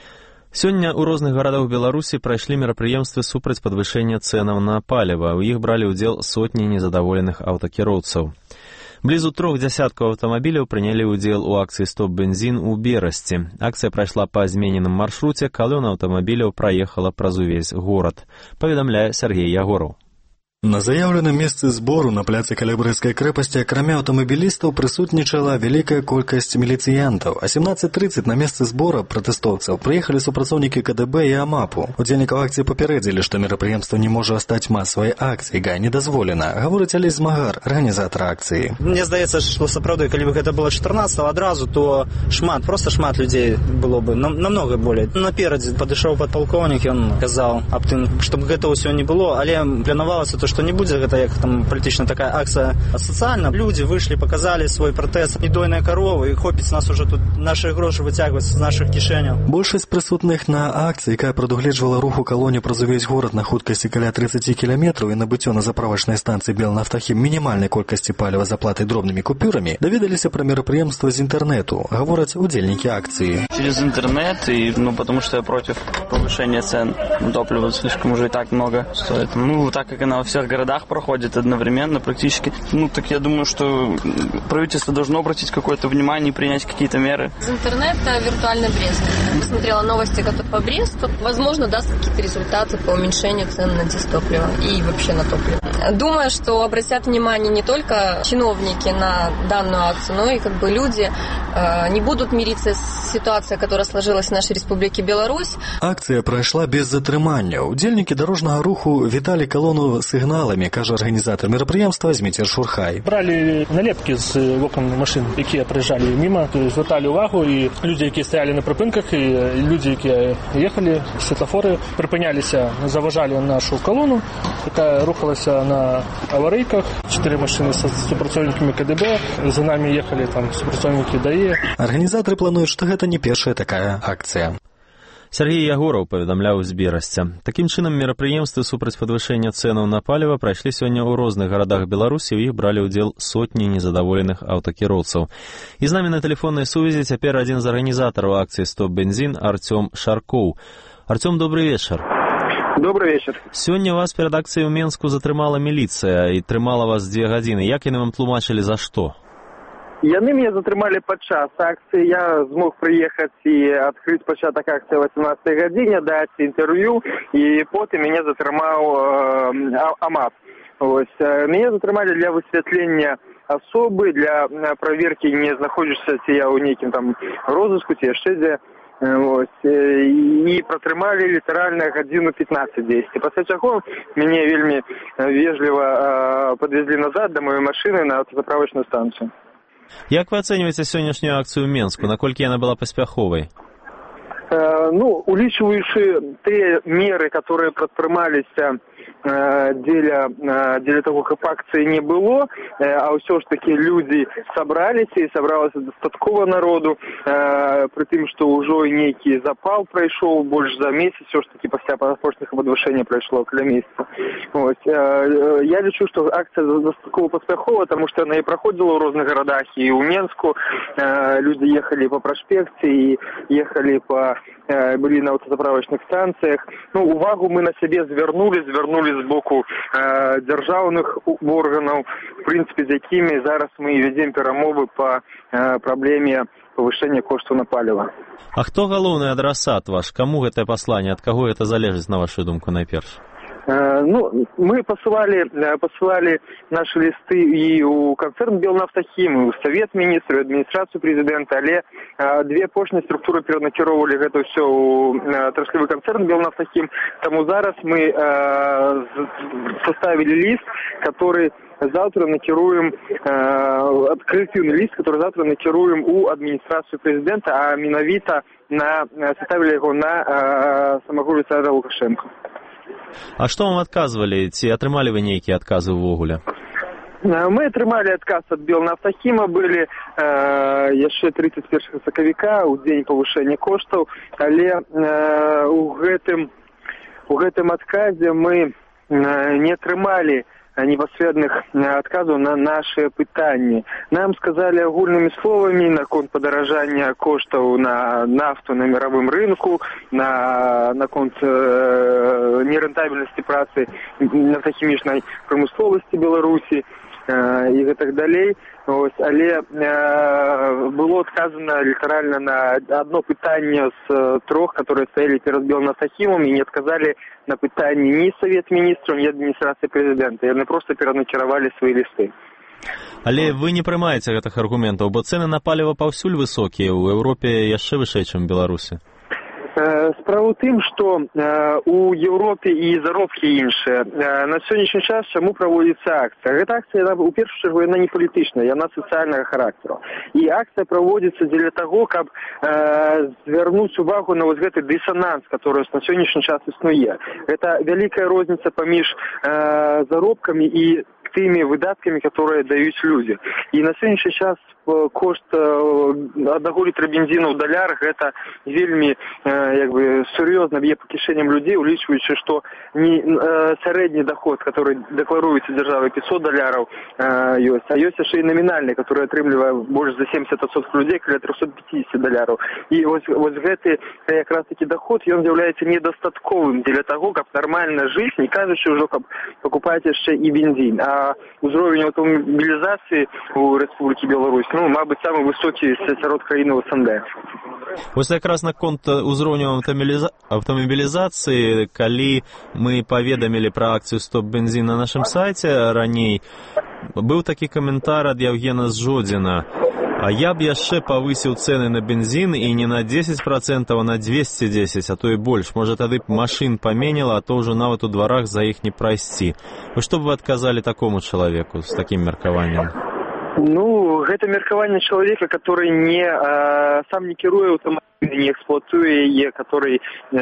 Сёння ў розных гарадах Беларусі прайшлі мерапрыемствы супраць падвышэння цэнаў на паліва. У іх бралі ўдзел сотні незадаволеных аўтакіроўцаў. Блізу 3 дзясяткаў аўтамабіляў прынялі ўдзел у акцыі «Стоп-бензін» у Берасці. Акцыя прайшла па змененым маршруце, калона аўтамабіляў праехала праз увесь горад, паведамляе Сергей Ягораў. На заяўленым месцы збору на пляцы каля Брэсцкай крэпасці акрамя аўтамабілістаў прысутнічала вялікая колькасць міліцыянтаў. А 17:30 на месцы збора пратэстоўцаў прыехалі супрацоўнікі КДБ і АМАПу. Удзельнікаў акцыі папярэдзілі, што мерапрыемства не можа стаць масавай акцыяй, не дазволена. Гаворыць Алесь Змагар, арганізатар акцыі. Мне здаецца, што сапраўды, калі б гэта было 14-го адразу, то шмат людзей было бы намного болей. Наперадзе падышоў падпалкоўнік, ён казаў аб тым, што гэта ўсё не было, але планавалася то, што не будзе гэта як там палітычна такая акцыя сацыяльна. Людзі выйшлі, паказалі свой пратэст, недойная карова, і хопіць нас уже тут нашы грошы выцягваць з нашых кішэняў. Большасць прысутных на акцыі, якая прадугледжвала рух у калоне праз увесь горад на хуткасці каля 30 кіламетраў і набыццё на заправачнай станцыі «Белнафтахім» мінімальнай колькасці паліва з аплатай дробнымі купюрамі, даведаліся пра мерапрыемства з інтэрнэту, гавораць удзельнікі акцыі. Через интернет, потому что я против повышения цен на топливо, слишком уже и так много стоит. Так как она во всех городах проходит одновременно практически, так я думаю, что правительство должно обратить какое-то внимание и принять какие-то меры. Из интернета виртуальный Брест. Смотрела новости по Бресту. Возможно, даст какие-то результаты по уменьшению цен на дизтопливо и вообще на топливо. Думаю, что обратят внимание не только чиновники на данную акцию, но и люди не будут мириться с ситуацией, которая сложилась в нашей республике Беларусь. Акцыя прайшла без затрымання. Удзельнікі дарожнага руху віталі калону сігналамі, кажа арганізатар мерапрыемства Зміцер Шурхай. Бралі налепкі з вокон машин, якія праезжалі міма, звярталі увагу, і людзі, якія стаялі на прыпынках, і людзі, якія ехалі, светафоры, прыпыняліся, заважалі нашу калону, якая рухалася на аварыйках. 4 машины з супрацоўнікамі КДБ, за нами ехалі супрацоўнікі ДАІ. Арганізатары плануюць, што гэта не першая такая акцыя. Сергей Ягораў паведамляў з Берасця. Такім чынам, мерапрыемствы супраць падвышэння цэнаў на паліва прайшлі сёння ў розных гарадах Беларусі, у іх бралі ўдзел сотні незадаволеных аўтакіроўцаў. І з намі на тэлефоннай сувязі цяпер адзін з арганізатараў акцыі «Стоп-бензін» Артём Шаркоў. Артём, добрый вечар. Добрый вечер. Сёння вас перад акцыяй у Менску затрымала міліцыя і трымала вас 2 гадзіны. Як яны вам тлумачылі, за што? Яны мяне затрымалі падчас акцыі. Я змог прыехаць і адкрыць пачатак акцыі о 18 гадзіне, даць інтэрв'ю, і потым мяне затрымаў АМАП. Мяне затрымалі для высвятлення асобы, для праверкі, не знаходзішся ці я ў нейкім розыску, ці яшчэ дзе. І пратрымалі літаральна гадзіну 15-10. Пасля чаго мяне вельмі вежліва падвезлі назад да маёй машыны на аўтазаправачную станцыю. Як вы ацэньваеце сённяшнюю акцыю ў Менску? Наколькі яна была паспяховай? Улічваючы тыя меры, которые прадпрымаліся дзеля того, каб акцыі не было, а ўсё ж такі людзі сабраліся і сабралася дастаткова народу, пры тым, што ўжо нейкі запал прайшоў больш за месяц, ўсё ж такі пасля апошняга падвышэння прайшло каля месяца. Я лічу, што акцыя дастаткова паспяхова, таму што яна і праходзіла ў розных гарадах, і ў Менску людзі ехалі па праспекце і ехалі былі на аўтазаправачных станцыях. Увагу мы на сябе звярнулі з боку дзяржаўных органаў, в прынцыпе, з якімі зараз мы вядзем перамовы па праблеме павышэння коштаў на паліва. А хто галоўны адрасат ваш? Каму гэтае пасланне? Ад каго гэта залежыць, на вашу думку, найперш? Мы посылали наши листы и у концерн «Белнафтахім», и у Совет Министров, и администрацию президента, але 2 апошнія структуры перанакіроўвалі гэта ўсё ў трашлівы концерн «Белнафтахім». Таму зараз мы составили лист, который завтра накируем, открытый лист, который завтра накируем у администрацию президента, а менавіта составили его на самого Александра Лукашенко. А што вам адказвалі? Ці атрымалі вы нейкія адказы ўвогуле? Мы атрымалі адказ ад Белнафтахіма, былі яшчэ 31 сакавіка ў дзень павышэння коштаў, але у гэтым адказе мы не атрымалі непасрэдных адказаў на наши пытанні. Нам сказалі агульнымі словамі наконт падаражання коштаў на нафту на мировым рынку, наконт нерэнтабельнасці працы нафтахімічнай прамысловасці Беларусі і гэтак далей. Ось, але было адказана літаральна на одно пытанне з 3, которые стаялі перад Белнафтахімом, і не адказалі на пытанні ні Совет Міністраў, ні адміністрацыі прэзідэнта. Яны проста перанакіравалі свае лісты. Але вы не прымаеце гэтых аргументаў, бо цэны на паліва паўсюль высокія, у Еўропе яшчэ вышэй, чым у Беларусі. Справа ў тым, што у Еўропе і заробкі іншыя. На сённяшні час чаму праводзіцца акцыя? Гэта акцыя, у першую чаргу, яна не палітычная, яна сацыяльнага характару. І акцыя праводзіцца дзеля таго, каб звярнуць увагу на вось гэты дысананс, который на сённяшні час існуе. Гэта вялікая розніца паміж заробкамі і тымі выдаткамі, которые даюць людзі. І на сённяшні час кошт 1 літра бензіну ў далярах гэта вельмі сур'ёзна б'е па кішэням людзей, улічваючы, што сярэдні доход, который дэкларуецца дзяржавай, $500 ёсць, а ёсць яшчэ і намінальны, который атрымлівае больш за 70% людзей, каля $350. І вось гэты якраз такі доход, ён з'яўляецца недастатковым для таго, каб нармальна жыць, не кажучы ўжо, каб пакупаць яшчэ і бензін. А ўзровень аўтамабілізацыі у Рэспублікі Беларусь, мабыць, самы высокі сярод краін СНД. Вось якраз наконт узроўню аўтамабілізацыі, калі мы паведамілі пра акцыю «Стоп бензин» на нашым сайце раней, быў такі каментар ад Яўгена з Жодзіна. А я б яшчэ павысіў цэны на бензін і не на 10%, а на 210, а то і больш. Можа, тады б машын паменяла, а то ўжо нават у дварах за іх не прайсці. Вы што б вы адказалі такому чалавеку з такім меркаваннем? Гэта меркаванне чалавека, который сам не кіруе аўтамабіль, не эксплуатуе яе, который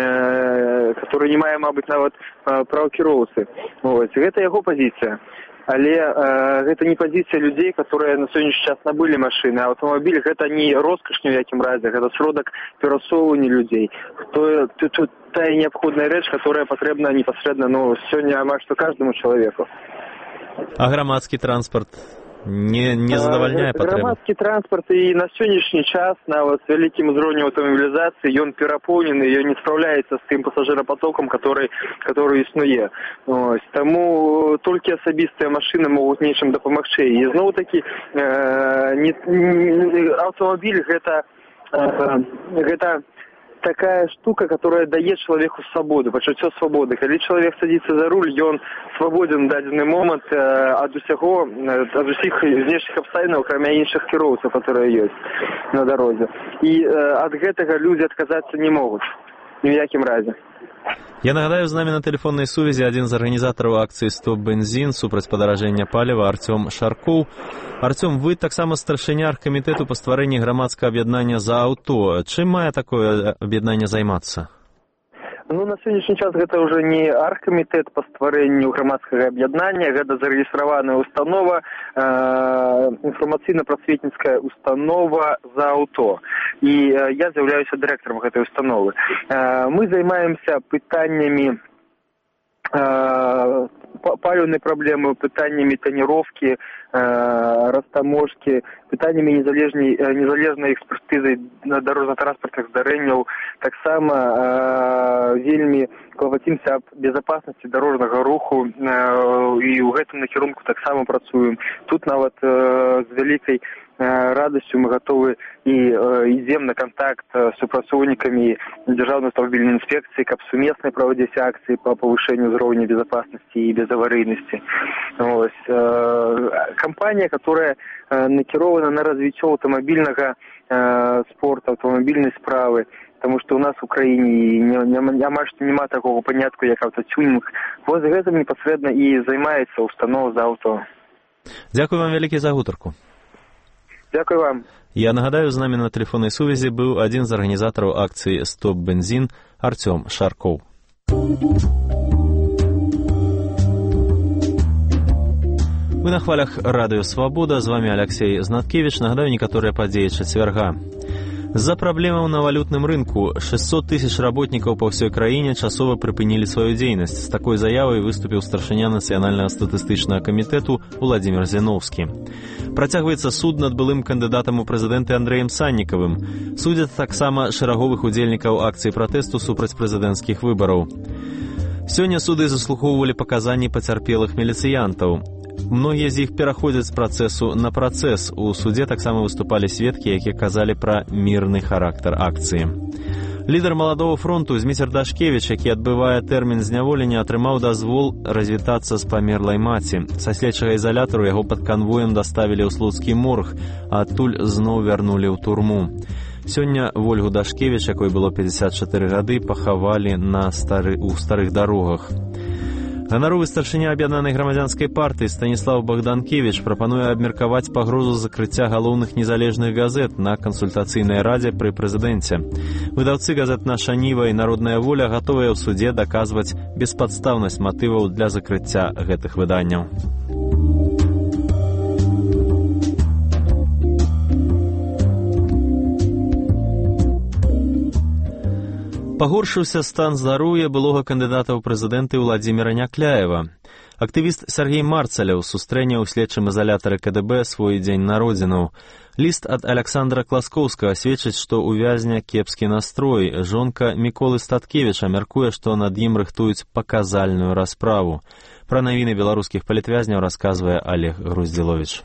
не мае, мабыць, нават права кіроўцы. Гэта яго пазіцыя. Але гэта не пазіцыя людзей, которые на сённяшні час набылі машыны. Аўтамабіль гэта не роскаш ні ў якім разе, гэта сродак перасоўвання людзей. Тая неабходная рэч, которая патрэбна непасрэдна сёння амаль што кожнаму чалавеку. А грамадскі транспарт не задавальняе патрэбы? Грамадскі транспарт і на сённяшні час нават з вялікім узроўнем аўтамабілізацыі ён перапоўнены, ён не спраўляецца з тым пасажырапатокам, который існуе. Таму толькі асабістыя машыны могуць нечым дапамагчы. І зноў-такі аўтамабіль гэта такая штука, которая дае чалавеку свабоду, пачуццё свабоды. Калі чалавек садзіцца за руль, ён свабоден дадзены момант ад усіх знешніх абставінаў, акрамя іншых кіроўцаў, которые ёсць на дарозе. І ад гэтага людзі адказацца не могуць ні ў якім разе. Я нагадаю, з намі на тэлефоннай сувязі адзін з арганізатараў акцыі «Стоп бензин» супраць падаражэння паліва Арцём Шаркоў. Арцём, вы таксама старшыня аргкамітэту па стварэнні грамадскага аб'яднання «За аўто». Чым мае такое аб'яднанне займацца? На сённяшні час гэта ўжо не аргкамітэт па стварэнню грамадскага аб'яднання, гэта зарэгістраваная установа, інфармацыйна-прасветніцкая установа «За аўто». І я з'яўляюся дырэктарам гэтай установы. Мы займаемся пытаннямі паліўнай праблемы, пытаннямі таніроўкі, растаможкі, пытаннямі незалежнай экспертызы дарожна-транспартных здарэнняў. Таксама вельмі клапацімся аб безопасности дорожнага руху і ў гэтым накірунку таксама працуем. Тут нават з вялікай радасцю мы готовы і ідзем на контакт з супрацоўнікамі Дзяржаўнай аўтамабільнай інспекцыі, каб сумесна праводзіць акцыі па павышэнню ўзроўня безопасности і безаварыйнасці. Компания, которая накірована на развіццё аўтамабільнага спорта, аўтамабільнай справы, потому что у нас в Украине амаль што няма такого панятку, як аўтатюнінг. Вось гэтым непасрэдна і займаецца установа «За аўто». Дзякуй вам вялікі за гутарку. Дзякуй вам. Я нагадаю, з намі на тэлефоннай сувязі быў адзін з арганізатараў акцыі «Стоп бензин» Арцём Шаркоў. Вы на хвалях радыё «Свабода», з вами Алексей Знаткевич. Нагадаю некаторыя падзеі чацвярга. З-за праблемаў на валютным рынку 600 тысяч работнікаў па ўсёй краіне часова прыпынілі сваю дзейнасць. З такой заявай выступіў старшыня Нацыянальнага статыстычнага камітэту Уладзімір Зіноўскі. Працягваецца суд над былым кандыдатам у прэзідэнты Андрэем Саннікавым. Судзяць таксама шэраговых удзельнікаў акцыі пратэсту супраць прэзідэнцкіх выбараў. Сёння суды заслухоўвалі паказанні пацярпелых міліцыянтаў. Многія з іх пераходзяць з працэсу на працэс. У судзе таксама выступалі сведкі, якія казалі пра мірны характар акцыі. Лідар маладого фронту Зміцер Дашкевіч, які адбывае тэрмін зняволення, атрымаў дазвол развітацца з памерлай маці. Са следчага ізалятару яго пад канвоем даставілі ў слуцкі морг, а адтуль зноў вярнулі ў турму. Сёння Вольгу Дашкевіч, якой было 54 гады, пахавалі ў старых дарогах. Ганаровы старшыня аб'яднанай грамадзянскай партыі Станіслав Богданкевіч прапануе абмеркаваць пагрозу закрыцця галоўных незалежных газет на кансультацыйнай радзе пры прэзідэнце. Выдаўцы газет «Наша Ніва» і «Народная воля» гатовыя ў судзе даказваць беспадстаўнасць матываў для закрыцця гэтых выданняў. Пагоршыўся стан здароўя былога кандыдата ў прэзідэнты Уладзіміра Някляева. Актывіст Сергей Марцаляў сустрэне ў следчым ізалятары КДБ свой дзень народзінаў. Ліст ад Александра Класкоўскага сведчыць, што ў вязня кепскі настрой. Жонка Міколы Статкевіча мяркуе, што над ім рыхтуюць паказальную расправу. Пра навіны беларускіх палітвязняў расказвае Олег Груздзіловіч.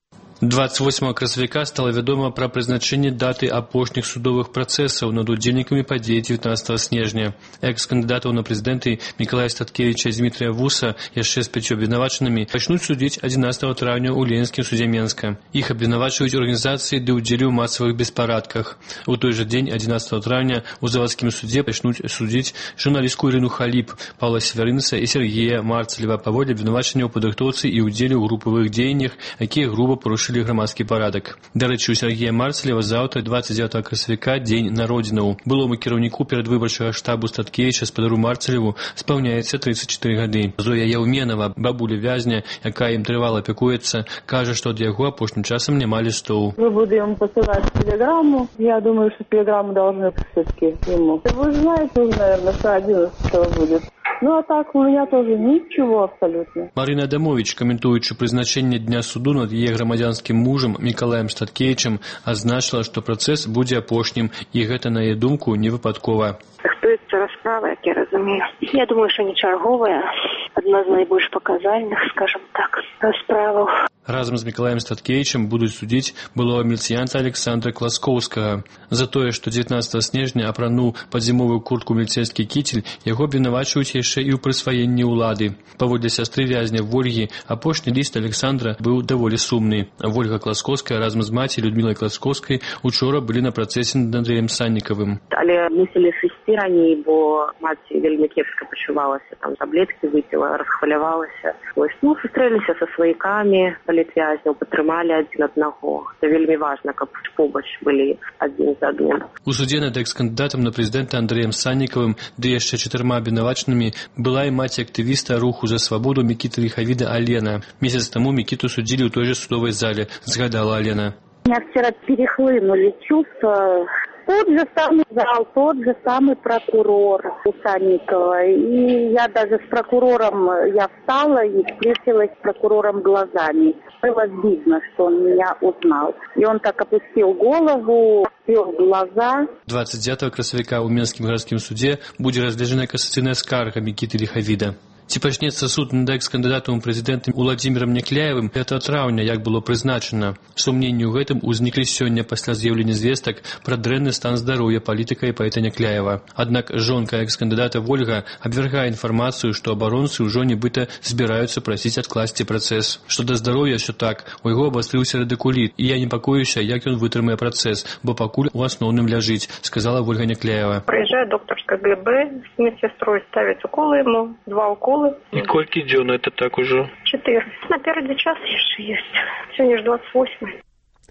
28 красавіка стала вядома пра прызначэнне даты апошніх судовых працэсаў над удзельнікамі падзей 19 снежня. Экс-кандыдатаў на прэзідэнты Мікалая Статкевіча і Змітрыя Вуса яшчэ з 5 абвінавачанымі пачнуць судзіць 11 траўня ў Ленінскім судзе Менска. Іх абвінавачваюць арганізацыі ды ўдзеле ў масавых беспарадках. У той жа дзень, 11 траўня, у завадскім судзе пачнуць судзіць журналістку Ірыну Халіп, Паўла Севярынца і Сергея Марцалева паводле абвінавачання ў падрыхтоўцы і ўдзеле ў групавых дзеяннях, якія груба парушылі грамадскі парадак. Дарэчы, у Сергея Марцалева заўтра 29 красавіка дзень народзінаў. Былому кіраўніку перадвыбарчага штабу Статкевіча спадару Марцалеву спаўняецца 34 гады. Зоя Яўменава, бабуля вязня, якая ім трывала апякуецца, кажа, што ад яго апошнім часам няма лістоў. Мы будем посылать телеграмму. Я думаю, что телеграмму должны все-таки ему. Вы знаете, наверное, что 11 будет. Ну, а так у меня тоже ничего абсолютно. Марина Адамович, каментуючы прызначэнне дня суду над яе грамадзянскім мужам Мікалаем Статкевічам, азначыла, што працэс будзе апошнім, і гэта, на яе думку, не выпадкова. Рыхтуецца расправа, як я разумею. Я думаю, што не чарговая, адна з найбольш паказальных, скажем так, расправаў. Разам з Мікалаем Статкевічам будуць судзіць былога міліцыянта Александра Класкоўскага. За тое, што 19 снежня апрануў пад зімовую куртку міліцэйскі кіцель, яго абвінавачваюць яшчэ і ў прысваенні ўлады. Паводле сястры вязня Вольгі, апошні ліст Александра быў даволі сумны. Вольга Класкоўская разам з маці Людмілай Класкоўскай учора былі на працэсе над Андрэем Саннікавым. Але мусілі сысці раней, бо маці вельмі кепска пачувалася, там таблеткі выпіла, расхвалявалася. Сустрэліся са сваякамі, палітвязняў, падтрымалі адзін аднаго. Це вельмі важна, каб побач былі адзін з адным. У судзе над экс-кандыдатам на прэзідэнта Андрэем Саннікавым ды яшчэ 4 абвінавачанымі была і маці актывіста руху за свабоду Мікіты Лихавіда Алена. Месяц таму Мікіту судзілі ў той жа судовай зале, згадала Алена. У меня вчера перехлынули чувства. Тот же самый зал, тот же самый прокурор у Санникова. И я даже с прокурором, я встала и встретилась с прокурором глазами. Было видно, что он меня узнал. И он так опустил голову, отвел глаза. 29 красавіка ў Менскім гарадскім суде будзе разгледжана касацыйная скарга Мікіты Лихавіда. Ці пачнецца суд над экс-кандыдатам у прэзідэнты Уладзімірам Някляевым 5 траўня, як было прызначана. Сумненні ў гэтым узніклі сёння пасля з'яўлення звестак пра дрэнны стан здароўя палітыка і паэта Някляева. Аднак жонка экс-кандыдата Вольга абвяргае інфармацыю, што абаронцы ўжо нібыта збіраюцца прасіць адкласці працэс. Што да здароўя, що так, у яго абастрыўся радыкуліт, і я непакоюся, як ён вытрымае працэс, бо пакуль у асноўным ляжыць, сказала Вольга Някляева. Прыязджае доктарская ГБ з медсестрой, ставяць уколы ему, 2 уколы. И сколько дзён это так уже? 4. Напереди час еще есть. Сегодня же 28.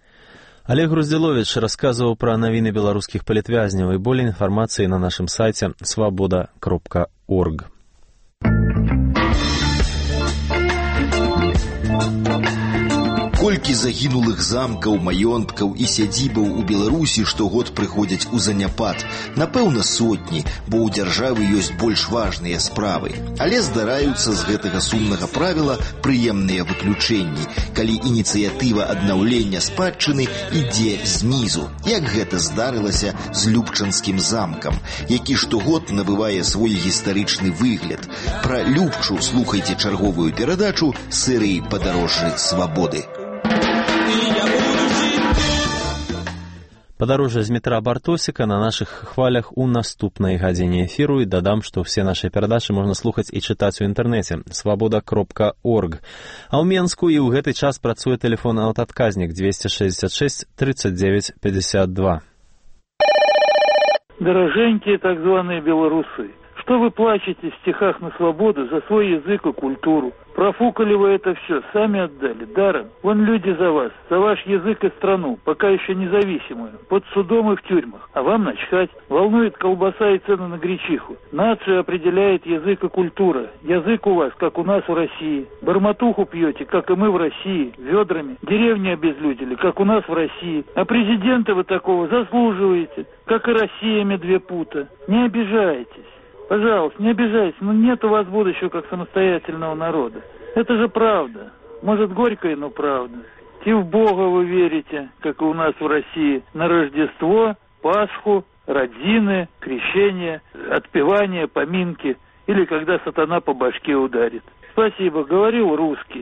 Олег Груздзіловіч расказваў пра навіны беларускіх палітвязняў, і болей інфармацыі на нашым сайце swaboda.org. Колькі загінулых замкаў, маёнткаў і сядзібаў у Беларусі штогод прыходзяць у заняпад? Напэўна, сотні, бо ў дзяржавы ёсць больш важныя справы. Але здараюцца з гэтага сумнага правіла прыемныя выключэнні, калі ініцыятыва аднаўлення спадчыны ідзе знізу, як гэта здарылася з Любчанскім замкам, які штогод набывае свой гістарычны выгляд. Пра Любчу слухайце чарговую перадачу серыі «Падарожжы свабоды». Падарожжа з метра Бартосіка на нашых хвалях у наступнай гадзіне эфіру, і дадам, што ўсе нашы перадачы можна слухаць і чытаць у інтэрнэце свабода.орг. А ў Менску і ў гэты час працуе тэлефон аўтаадказнік 266 39 52. Дороженькие так званые белорусы, что вы плачете в стихах на свободу за свой язык и культуру? Профукали вы это все, сами отдали, даром. Вон люди за вас, за ваш язык и страну, пока еще независимую, под судом и в тюрьмах. А вам начхать. Волнует колбаса и цены на гречиху. Нацию определяет язык и культура. Язык у вас, как у нас в России. Бормотуху пьете, как и мы в России, ведрами. Деревни обезлюдили, как у нас в России. А президента вы такого заслуживаете, как и Россия медвепута. Не обижайтесь. Пожалуйста, не обижайтесь, но нет у вас будущего как самостоятельного народа. Это же правда. Может, горькая, но правда. И в Бога вы верите, как и у нас в России, на Рождество, Пасху, Родзины, крещение, отпевание, поминки, или когда сатана по башке ударит. Спасибо, говорил русский.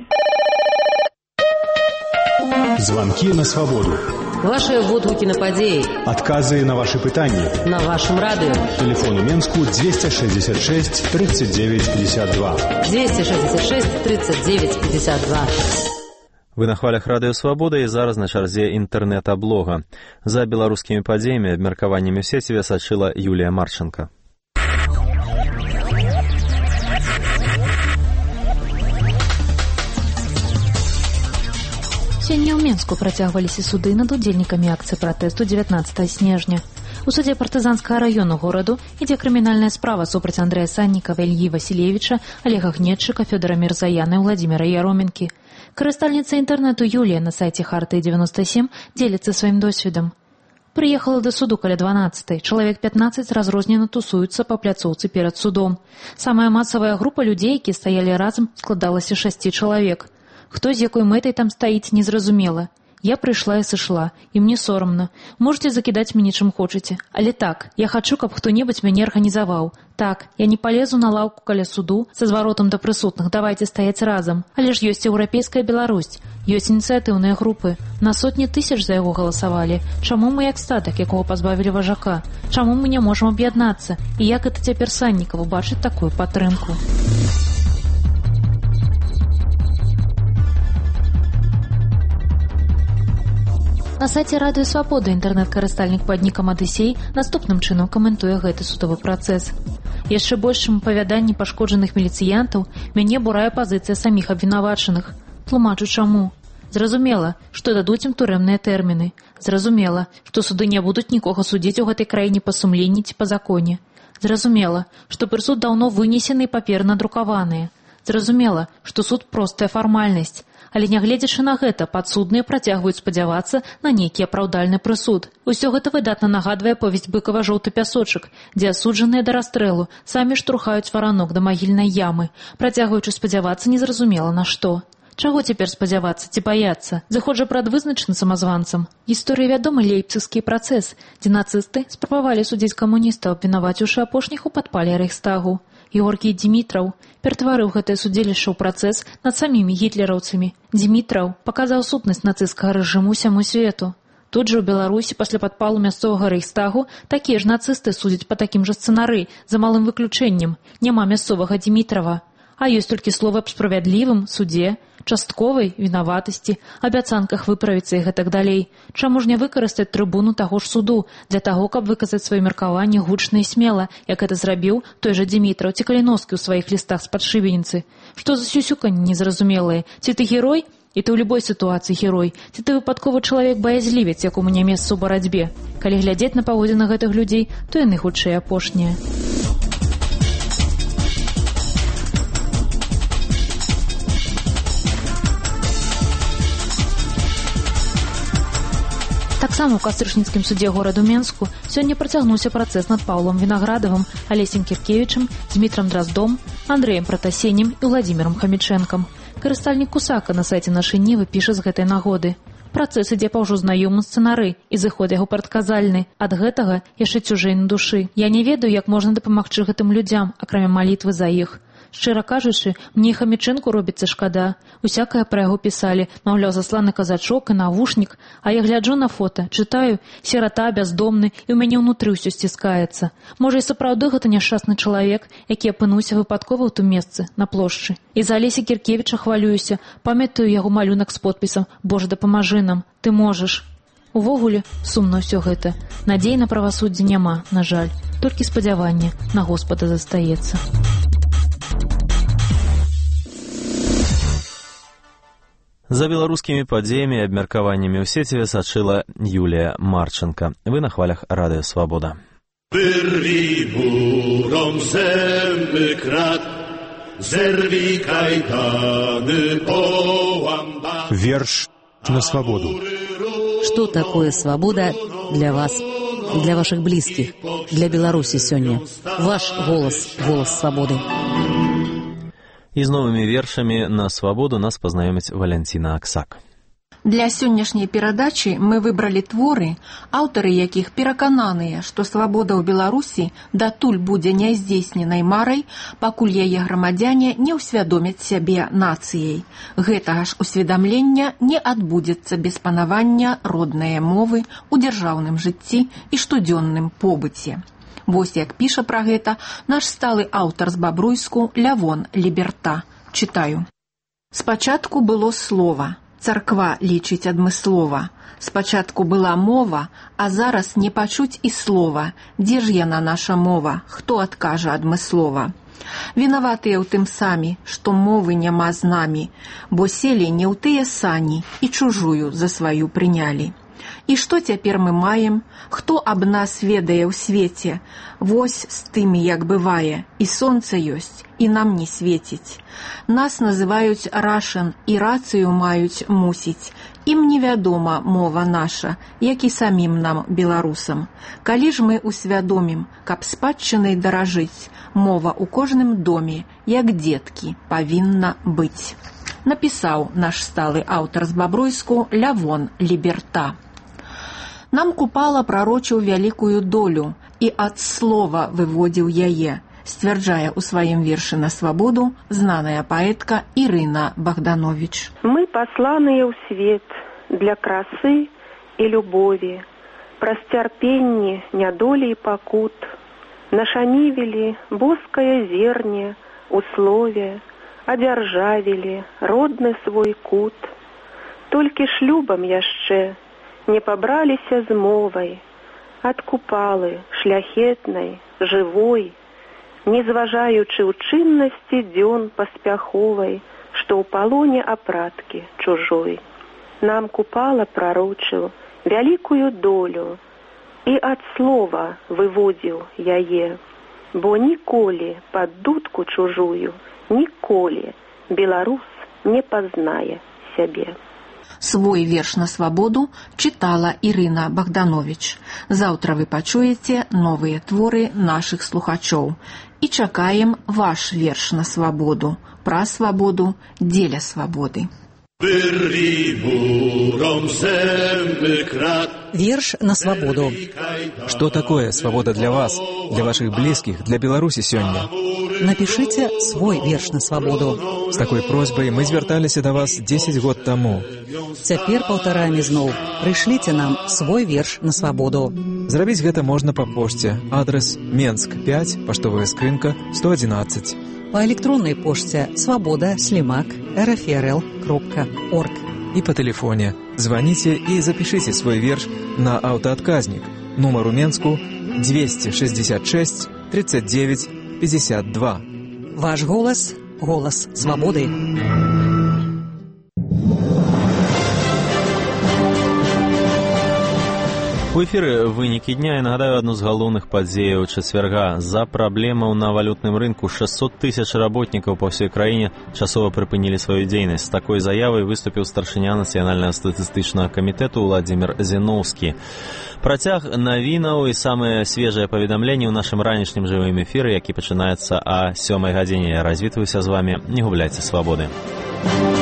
Звонки на свободу. Ваши водгукі на падзеі. Адказы на ваши пытанні. На вашым радыё. Телефон у Менску 266 39 52. 266 39 52. Вы на хвалях радыё «Свабода» і зараз на чарзе інтэрнэт-аблога. За беларускімі падзеямі і абмеркаваннямі ў сеціве сачыла Юлія Марченко. Сёння ў Менску працягваліся суды над удзельнікамі акцыі пратэсту 19 снежня. У судзе партызанскага раёну гораду ідзе крымінальная справа супраць Андрэя Саннікава, Ільі Васілевіча, Олега Гнетчыка, Фёдора Мірзаяна і Владзіміра Яроменкі. Карыстальніца інтэрнэту Юлія на сайце Харты 97 дзеліцца сваім досведам. Прыехала да суду каля 12. Чалавек 15 разрознена тусуюцца па пляцоўцы перад судом. Самая масавая група людзей, які стаялі разам, складалася 6 чалавек. Хто з якой мэтай там стаіць, незразумела. Я прыйшла і сышла, і мне сорамна. Можете закідаць мяне чым хочаце. Але так, я хачу, каб хто-небудзь мяне арганізаваў. Так, я не палезу на лаўку каля суду са зваротам да прысутных, давайце стаяць разам. Але ж ёсць еўрапейская Беларусь, ёсць ініцыятыўныя групы. На сотні тысяч за яго галасавалі. Чаму мы як статак, якого пазбавілі важака? Чаму мы не можам аб'яднацца? І як это цяпер Саннікаву бачыць такую падтрымку? На сайце радыё «Свабода» інтэрнэт-карыстальнік пад нікам «Адысей» наступным чынам каментуе гэты судовы працэс. Яшчэ большым апавяданні пашкоджаных міліцыянтаў мяне бурае пазіцыя саміх абвінавачаных. Тлумачу чаму. Зразумела, што дадуць ім турэмныя тэрміны. Зразумела, што суды не будуць нікога судзіць у гэтай краіне па сумленні ці па законе. Зразумела, што прысуд даўно вынесены і паперы надрукаваныя. Зразумела, што суд простая фармальнасць. Але нягледзячы на гэта, падсудныя працягваюць спадзявацца на нейкі апраўдальны прысуд. Усё гэта выдатна нагадвае повесць Быкава «Жоўты пясочак», дзе асуджаныя да расстрэлу самі штурхаюць варанок да магільнай ямы, працягваючы спадзявацца незразумела на што. Чаго цяпер спадзявацца ці баяцца? Заход жа прадвызначаны самазванцам. Гісторыя вядомы лейпцыгскі працэс, дзе нацысты спрабавалі судзіць камуністаў, абвінаваціўшы апошніх у падпале Рэйхстагу. Георгій Дмітраў ператварыў гэтае судзілішча ў працэс над самімі гітлераўцамі. Дмітраў паказаў сутнасць нацысцкага рэжыму ўсяму свету. Тут жа ў Беларусі пасля падпалу мясцовага Рэйхстагу такія ж нацысты судзяць па такім жа сцэнары, за малым выключэннем. Няма мясцовага Дмітрава. А ёсць толькі словы аб справядлівым суде, частковай вінаватасці, абяцанках выправіцца і гэтак далей. Чаму ж не выкарыстаць трыбуну таго ж суду для таго, каб выказаць сваё меркаванне гучна і смела, як гэта зрабіў той жа Дмітраў ці Каліновскі ў сваіх лістах з-пад шыбеніцы? Што за сюсюканне незразумелае? Ці ты герой? І ты ў любой сітуацыі герой. Ці ты выпадковы чалавек-баязлівец, якому не месца ў барацьбе? Калі глядзець на паводзіны гэтых людзей, то яны хутчэй апошнія. Таксама ў кастрычніцкім судзе гораду Менску сёння працягнуўся працэс над Паўлам Вінаградавым, Алесем Кіркевічам, Дмітрам Драздом, Андрэем Пратасенем і Владзімірам Хамічэнкам. Карыстальнік Кусака на сайце нашай Нівы піша з гэтай нагоды. Працэс ідзе па ўжо знаёмым сцэнарый, і зыход яго прадказальны. Ад гэтага яшчэ цюжэй на душы. Я не ведаю, як можна дапамагчы гэтым людзям, акрамя малітвы за іх. Шчыра кажучы, мне Хамічэнку робіцца шкада. Усякае пра яго пісалі, маўляў, засланы казачок і навушнік, а я гляджу на фота, чытаю, сірата, бяздомны, і ў мяне ўнутры ўсё сціскаецца. Можа, і сапраўды гэта няшчасны чалавек, які апынуўся выпадкова ў тым месцы, на плошчы. І за Алеся Кіркевіча хвалююся, памятаю яго малюнак з подпісам «Боже, дапамажы нам, ты можаш». Увогуле, сумна ўсё гэта. Надзеі на правасуддзе няма, на жаль. Толькі спадзяванне на Господа застаецца. За беларускімі падзеямі і абмеркаваннямі ў сеціве сачыла Юлія Марченка. Вы на хвалях Радыё Свабода. Wyrwij burom zęby krat, zerwij kajdany, połam bandy. Верш на свободу. Что такое свобода для вас, для ваших близких, для Беларуси сёння? Ваш голос, голос свободы. І з новымі вершамі на свабоду нас пазнаёміць Валянціна Аксак. Для сённяшняй перадачы мы выбралі творы, аўтары якіх перакананыя, што свабода ў Беларусі датуль будзе няздзейсненай марай, пакуль яе грамадзяне не ўсвядомяць сябе нацыяй. Гэтага ж усведамлення не адбудзецца без панавання роднае мовы ў дзяржаўным жыцці і штодзённым побыце. Вось як піша пра гэта наш сталы аўтар з Бабруйску Лявон Ліберта. Чытаю. Спачатку было слова, царква лічыць адмыслова. Спачатку была мова, а зараз не пачуць і слова. Дзе ж яна наша мова? Хто адкажа адмыслова? Вінаватыя ў тым самі, што мовы няма з намі, бо селі не ў тыя сані і чужую за сваю прынялі. І што цяпер мы маем? Хто аб нас ведае ў свеце? Вось з тымі, як бывае, і сонца ёсць, і нам не свеціць. Нас называюць рашан, і рацыю маюць мусіць. Ім невядома мова наша, як і самім нам, беларусам. Калі ж мы усвядомім, каб спадчынай даражыць, мова ў кожным доме, як дзеткі, павінна быць. Напісаў наш сталы аўтар з Бабруйску Лявон Ліберта. Нам Купала прарочыў вялікую долю і ад слова выводзіў яе, сцвярджае ў сваім вершы на свабоду знаная паэтка Ірына Богданович. Мы пасланыя ў свет для красы і любові, праз цярпенне, нядолі і пакут, нашамівілі боскае зерне у слове, адзяржавілі родны свой кут. Толькі шлюбам яшчэ не пабраліся з мовай, ад Купалы шляхетнай, жывой, не зважаючы ў чыннасці дзён паспяховай, што ў палоне апраткі чужой. Нам Купала прарочыў вялікую долю і ад слова выводзіў яе, бо ніколі пад дудку чужую, ніколі беларус не пазнае сябе. Свой верш на свабоду чытала Ірына Богданович. Заўтра вы пачуеце новыя творы нашых слухачоў. І чакаем ваш верш на свабоду, пра свабоду, дзеля свабоды. Верш на свободу. Что такое свобода для вас, для ваших близких, для Беларуси сёння? Напишите свой верш на свободу. С такой просьбой мы звярталіся до вас 10 год тому. Цяпер паўтарамі зноў. Прышліце нам свой верш на свободу. Зрабіць гэта можна па пошце. Адрес Менск 5, паштовая скрынка 111. По электронной почте svoboda@rfrl.org. И по телефоне. Звоните и запишите свой верш на автоотказник. Номер у Менску 266 39 52. Ваш голос – голос свободы. У эфіры вынікі дня і нагадаю адну з галоўных падзеяў чацвярга. З-за праблемаў на валютным рынку 600 тысяч работнікаў па ўсёй краіне часова прыпынілі сваю дзейнасць. З такой заявай выступіў старшыня Нацыянальнага статыстычнага камітэту Владзімір Зіноўскі. Працяг навінаў і самыя свежыя паведамленні ў нашым ранішнім жывым эфіры, які пачынаецца о 7 гадзіне. Я развітваюся з вами. Не губляйце свабоды.